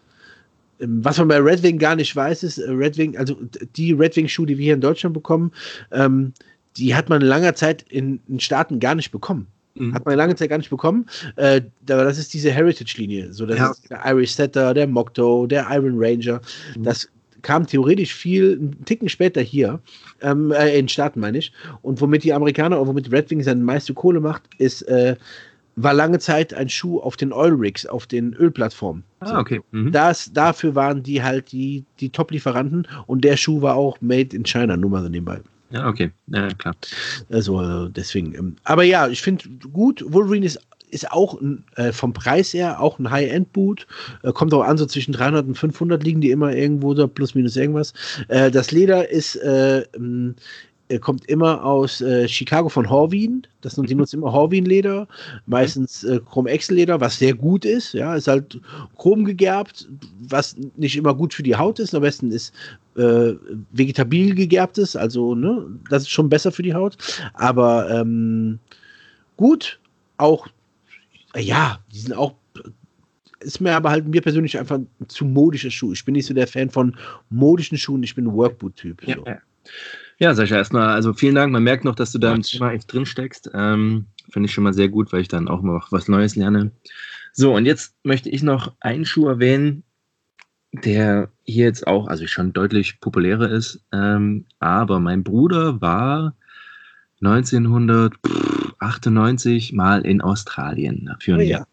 was man bei Red Wing gar nicht weiß, ist, Red Wing, also die Red Wing-Schuhe, die wir hier in Deutschland bekommen, ähm, die hat man in langer Zeit in den Staaten gar nicht bekommen. Mhm. Hat man lange Zeit gar nicht bekommen. Äh, das ist diese Heritage-Linie. So, das ja. ist der Irish Setter, der Mokto, der Iron Ranger. Mhm. Das kam theoretisch viel, einen Ticken später hier, ähm, äh, in den Staaten meine ich. Und womit die Amerikaner, und womit Red Wing seine meiste Kohle macht, ist, äh, war lange Zeit ein Schuh auf den Oil Rigs, auf den Ölplattformen. Ah, okay. Mhm. Das, dafür waren die halt die, die Top-Lieferanten und der Schuh war auch made in China, nur mal so nebenbei. Ja, okay, ja, klar. Also deswegen. Ähm, aber ja, ich finde gut, Wolverine ist, ist auch äh, vom Preis her auch ein High-End-Boot. Äh, kommt auch an, so zwischen dreihundert und fünfhundert liegen die immer irgendwo da, plus minus irgendwas. Äh, das Leder ist äh, ähm, kommt immer aus äh, Chicago von Horween. Das, die nutzen immer Horween-Leder, meistens äh, Chrom-Excel-Leder, was sehr gut ist. Ja, ist halt chrom gegerbt, was nicht immer gut für die Haut ist. Am besten ist äh, vegetabil gegerbtes, also ne, das ist schon besser für die Haut. Aber ähm, gut, auch ja, die sind auch. Ist mir aber halt mir persönlich einfach ein zu modischer Schuh. Ich bin nicht so der Fan von modischen Schuhen. Ich bin ein Workboot-Typ. Ja, so. ja. Ja, Sascha, erstmal, also vielen Dank. Man merkt noch, dass du da im Thema echt drin steckst. Ähm, Finde ich schon mal sehr gut, weil ich dann auch mal was Neues lerne. So, und jetzt möchte ich noch einen Schuh erwähnen, der hier jetzt auch, also schon deutlich populärer ist. Ähm, aber mein Bruder war neunzehnhundertachtzig achtundneunzig mal in Australien für ein Oh, Jahr. ja.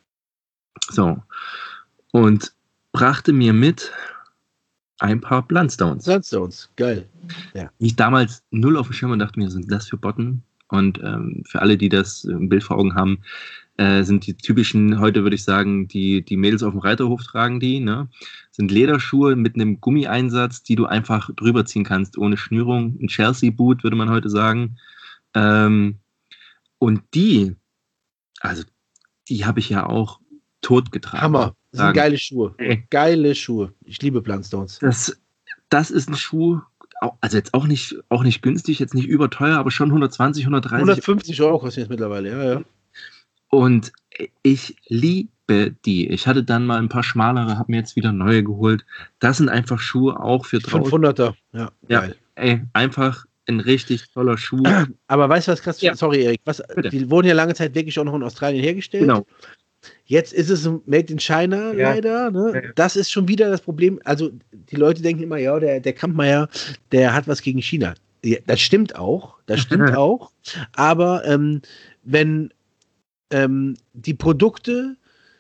So. Und brachte mir mit ein paar Blundstones. Blundstones, geil. Ja. Ich damals null auf dem Schirm und dachte mir, sind das für Botten? Und ähm, für alle, die das im Bild vor Augen haben, äh, sind die typischen, heute würde ich sagen, die, die Mädels auf dem Reiterhof tragen die, ne? Sind Lederschuhe mit einem Gummieinsatz, die du einfach drüber ziehen kannst, ohne Schnürung. Ein Chelsea-Boot, würde man heute sagen. Ähm, und die, also die habe ich ja auch tot getragen. Hammer. Das sind Sagen. geile Schuhe. Ey. Geile Schuhe. Ich liebe Blundstones. Das, das ist ein Schuh, also jetzt auch nicht, auch nicht günstig, jetzt nicht überteuer, aber schon hundertzwanzig, hundertdreißig. hundertfünfzig Euro kosten jetzt mittlerweile, ja, ja. Und ich liebe die. Ich hatte dann mal ein paar schmalere, habe mir jetzt wieder neue geholt. Das sind einfach Schuhe auch für draußen. fünfhunderter, ja, ja, geil. Ey, einfach ein richtig toller Schuh. Aber weißt du, was krass? Ja. Sorry, Erik. Was, die wurden ja lange Zeit wirklich auch noch in Australien hergestellt. Genau. Jetzt ist es Made in China, Ja. leider. Ne? Ja. Das ist schon wieder das Problem. Also, die Leute denken immer, ja, der, der Kampmeier, der hat was gegen China. Ja, das stimmt auch. Das stimmt auch. Aber ähm, wenn ähm, die Produkte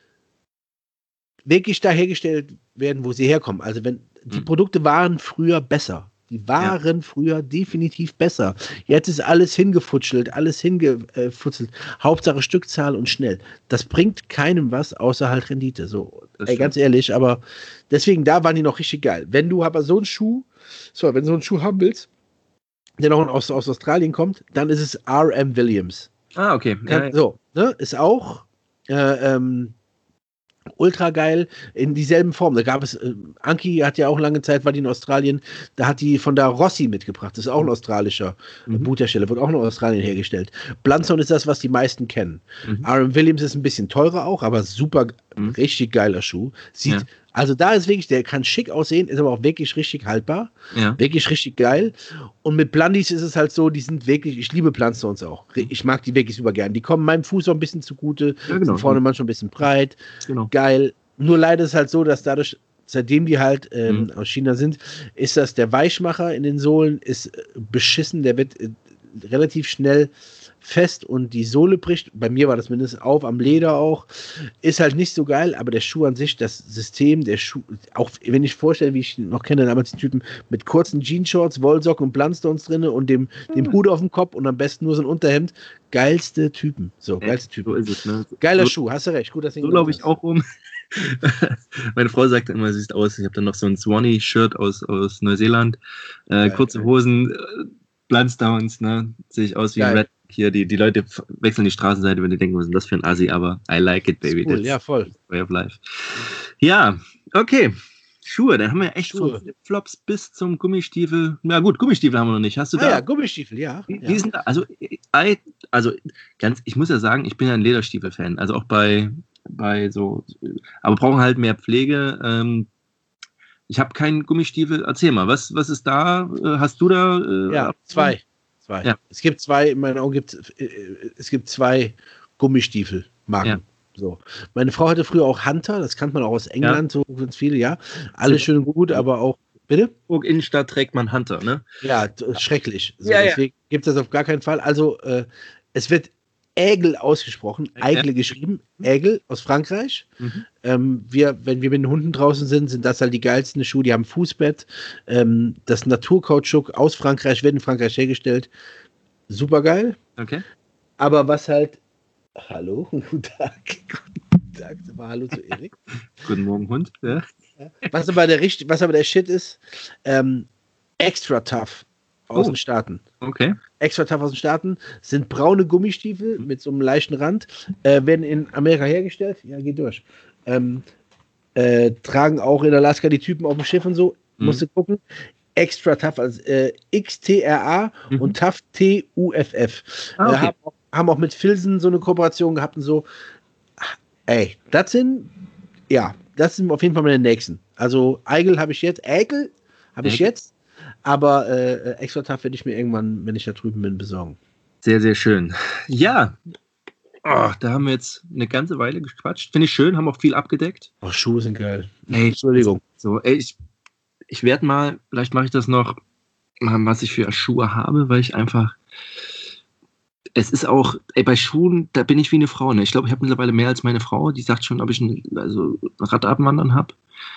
wirklich da hergestellt werden, wo sie herkommen, also wenn die Mhm. Produkte waren früher besser. Die waren ja. früher definitiv besser. Jetzt ist alles hingefutschelt, alles hingefutzelt. Hauptsache Stückzahl und schnell. Das bringt keinem was, außer halt Rendite. So, ey, ganz ehrlich, aber deswegen, da waren die noch richtig geil. Wenn du aber so einen Schuh, so, wenn du so einen Schuh haben willst, der noch aus, aus Australien kommt, dann ist es R M Williams. Ah, okay. Kann, ja, ja. So, ne, ist auch äh, ähm, ultra geil in dieselben Formen. Da gab es, äh, Anki hat ja auch lange Zeit, war die in Australien, da hat die von der Rossi mitgebracht. Das ist auch ein australischer Mhm. Boothersteller, wird auch in Australien hergestellt. Blundstone ist das, was die meisten kennen. Mhm. R M Williams ist ein bisschen teurer auch, aber super, Mhm. richtig geiler Schuh. Sieht, Ja. also da ist wirklich, der kann schick aussehen, ist aber auch wirklich richtig haltbar. Ja. Wirklich richtig geil. Und mit Blundies ist es halt so, die sind wirklich, ich liebe Blundstones auch. Ich mag die wirklich super gern. Die kommen meinem Fuß auch ein bisschen zugute, Ja, genau. sind vorne manchmal ein bisschen breit. Genau. Geil. Nur leider ist es halt so, dass dadurch, seitdem die halt ähm, Mhm. aus China sind, ist das der Weichmacher in den Sohlen ist äh, beschissen. Der wird äh, relativ schnell fest und die Sohle bricht. Bei mir war das mindestens auf, am Leder auch. Ist halt nicht so geil, aber der Schuh an sich, das System, der Schuh, auch wenn ich vorstelle, wie ich noch kenne, damals die Typen mit kurzen Jeanshorts, Wollsocken und Blundstones drin und dem, dem Hut auf dem Kopf und am besten nur so ein Unterhemd. Geilste Typen. So, geilste Typen. So ist es, ne? Geiler so, Schuh, hast du recht. Gut, dass du ihn So laufe ich gemacht auch rum. Meine Frau sagt immer, sie sieht aus. Ich habe dann noch so ein Swanee-Shirt aus, aus Neuseeland. Äh, Geil, kurze geil. Hosen, äh, Blundstones, ne? Sehe ich aus wie ein Geil. Red. Hier, die, die Leute f- wechseln die Straßenseite, wenn die denken, was ist denn das für ein Assi, aber I like it, baby. Ist cool, That's ja, voll. way of life. Ja, okay. Schuhe, dann haben wir echt Schuhe. von Flipflops bis zum Gummistiefel. Na gut, Gummistiefel haben wir noch nicht. Hast du Ah da? ja, Gummistiefel, ja. Wie, ja. wie sind da? Also, I, also ganz, ich muss ja sagen, ich bin ja ein Lederstiefel-Fan. Also auch bei, bei so, aber brauchen halt mehr Pflege. Ähm, ich habe keinen Gummistiefel. Erzähl mal, was, was ist da? Äh, Hast du da? Äh, Ja, zwei. zwei. Ja. Es gibt zwei, in meinen Augen gibt äh, es gibt zwei Gummistiefelmarken. Ja. So. Meine Frau hatte früher auch Hunter, das kannte man auch aus England, so ganz viele, ja. Alles schön und gut, aber auch, bitte? Hamburg Innenstadt trägt man Hunter, ne? Ja, t- schrecklich. So, Ja, ja. deswegen gibt es das auf gar keinen Fall. Also, äh, es wird Aigle ausgesprochen, Ja. Aigle geschrieben, Aigle aus Frankreich. Mhm. Ähm, wir, wenn wir mit den Hunden draußen sind, sind das halt die geilsten Schuhe. Die haben Fußbett. Ähm, das Naturkautschuk aus Frankreich wird in Frankreich hergestellt. Super geil. Okay. Aber was halt. Hallo, guten Tag. Guten Tag. Sag mal Hallo zu Erik. Guten Morgen, Hund. Ja. Was aber der, Richt- was aber der Shit ist, ähm, extra tough aus Oh. den Staaten. Okay. Extra tough aus den Staaten sind braune Gummistiefel mit so einem leichten Rand, äh, werden in Amerika hergestellt. Ja, geht durch. Ähm, äh, tragen auch in Alaska die Typen auf dem Schiff und so. Mhm. Musst du gucken. Extra tough, also äh, X T R A Mhm. und tough T U F F. Ah, okay. äh, haben, auch, haben auch mit Filzen so eine Kooperation gehabt und so. Ey, das sind, ja, das sind auf jeden Fall meine nächsten. Also Eigel habe ich jetzt, Eigel habe ich Eigel. jetzt, aber äh, extra tough werde ich mir irgendwann, wenn ich da drüben bin, besorgen. Sehr, sehr schön. Ja. Oh, da haben wir jetzt eine ganze Weile gequatscht. Finde ich schön, haben auch viel abgedeckt. Oh, Schuhe sind geil. Ey, Entschuldigung. So, ey, ich, ich werde mal, vielleicht mache ich das noch, mal, was ich für Schuhe habe, weil ich einfach, es ist auch, ey, bei Schuhen, da bin ich wie eine Frau. Ne? Ich glaube, ich habe mittlerweile mehr als meine Frau. Die sagt schon, ob ich ein also Radabwandern habe.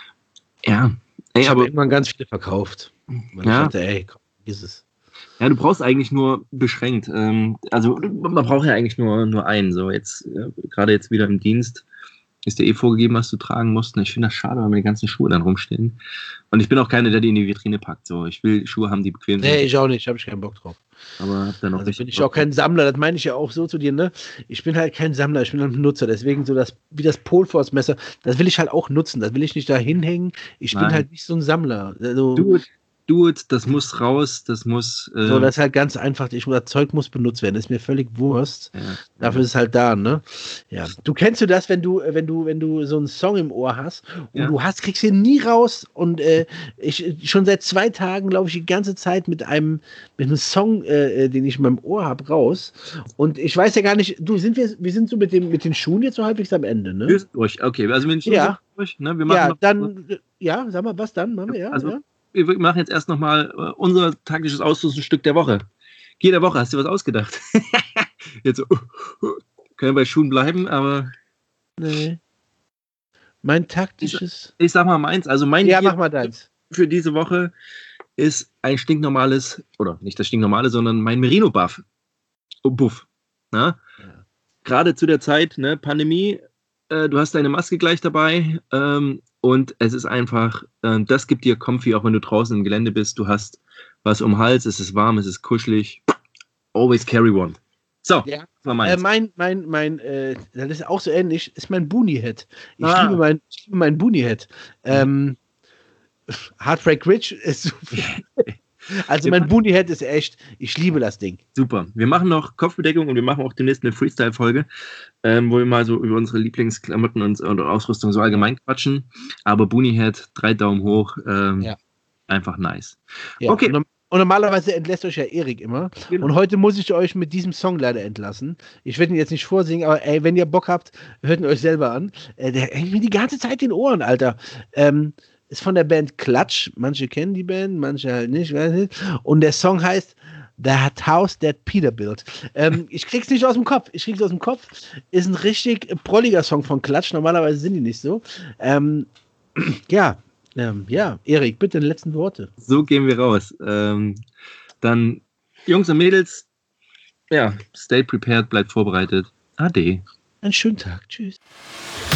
Ja. Ey, ich habe aber irgendwann ganz viele verkauft. Weil ja. ich dachte, ey, komm, vergiss es. Ja, du brauchst eigentlich nur beschränkt. Ähm, also man braucht ja eigentlich nur, nur einen. So jetzt, äh, gerade jetzt wieder im Dienst, ist dir eh vorgegeben, was du tragen musst. Und ich finde das schade, weil mir die ganzen Schuhe dann rumstehen. Und ich bin auch keiner, der die in die Vitrine packt. So, ich will Schuhe haben, die bequem sind. Nee, ich auch nicht, habe ich keinen Bock drauf. Aber hab dann auch Also nicht bin ich auch kein Sammler, das meine ich ja auch so zu dir, ne? Ich bin halt kein Sammler, ich bin ein Nutzer, deswegen so das, wie das Polforce-Messer, das will ich halt auch nutzen, das will ich nicht da hinhängen. Ich Nein. bin halt nicht so ein Sammler. Also, Do it, do it, das muss raus, das muss. Äh, so, das ist halt ganz einfach, ich, das Zeug muss benutzt werden, das ist mir völlig Wurst. ja, Dafür ja. ist es halt da, ne? Ja. Du kennst du das, wenn du, wenn du, wenn du so einen Song im Ohr hast und Ja. du hast, kriegst ihn nie raus und äh, ich schon seit zwei Tagen laufe ich die ganze Zeit mit einem, mit einem Song, äh, den ich in meinem Ohr habe, raus. Und ich weiß ja gar nicht, du, sind wir, wir sind so mit dem, mit den Schuhen jetzt so halbwegs am Ende, ne? Wir sind durch, okay. Also wir sind Ja. durch, ne? Wir machen Ja, noch, dann, ja, sag mal, was dann? Machen wir, ja, also ja. wir machen jetzt erst nochmal uh, unser taktisches Ausrüstungsstück der Woche. Jede Woche hast du was ausgedacht. Jetzt so, uh, uh, können wir bei Schuhen bleiben, aber. Nee. Mein taktisches. Ich, ich sag mal meins, also mein Ja, Bier mach mal deins. für diese Woche ist ein stinknormales, oder nicht das stinknormale, sondern mein Merino-Buff. Oh, Buff. Na? Ja. Gerade zu der Zeit, ne, Pandemie, äh, du hast deine Maske gleich dabei, ähm, und es ist einfach, äh, das gibt dir Comfy, auch wenn du draußen im Gelände bist. Du hast was um den Hals, es ist warm, es ist kuschelig. Always carry one. So, ja. das war meins. Äh, mein, mein, mein, äh, das ist auch so ähnlich, ist mein Boonie-Head. Ich, Ah. liebe mein, ich liebe mein Boonie-Head. Ähm, Heartbreak Ridge ist so viel. Also mein Boonie-Head ist echt, ich liebe das Ding. Super. Wir machen noch Kopfbedeckung und wir machen auch demnächst eine Freestyle-Folge, ähm, wo wir mal so über unsere Lieblingsklamotten und, und Ausrüstung so allgemein quatschen. Aber Boonie-Head, drei Daumen hoch, ähm, ja. Einfach nice. Ja, okay. Und, und normalerweise entlässt euch ja Erik immer. Genau. Und heute muss ich euch mit diesem Song leider entlassen. Ich werde ihn jetzt nicht vorsingen, aber ey, wenn ihr Bock habt, hört ihn euch selber an. Äh, der hängt mir die ganze Zeit in den Ohren, Alter. Ähm, ist von der Band Clutch. Manche kennen die Band, manche halt nicht, weiß nicht. Und der Song heißt That House That Peter Built. Ähm, ich krieg's nicht aus dem Kopf. Ich krieg's aus dem Kopf. Ist ein richtig prolliger Song von Clutch. Normalerweise sind die nicht so. Ähm, ja, ähm, ja, Erik, bitte die letzten Worte. So gehen wir raus. Ähm, dann, Jungs und Mädels, ja, stay prepared, bleibt vorbereitet. Ade. Einen schönen Tag. Tschüss.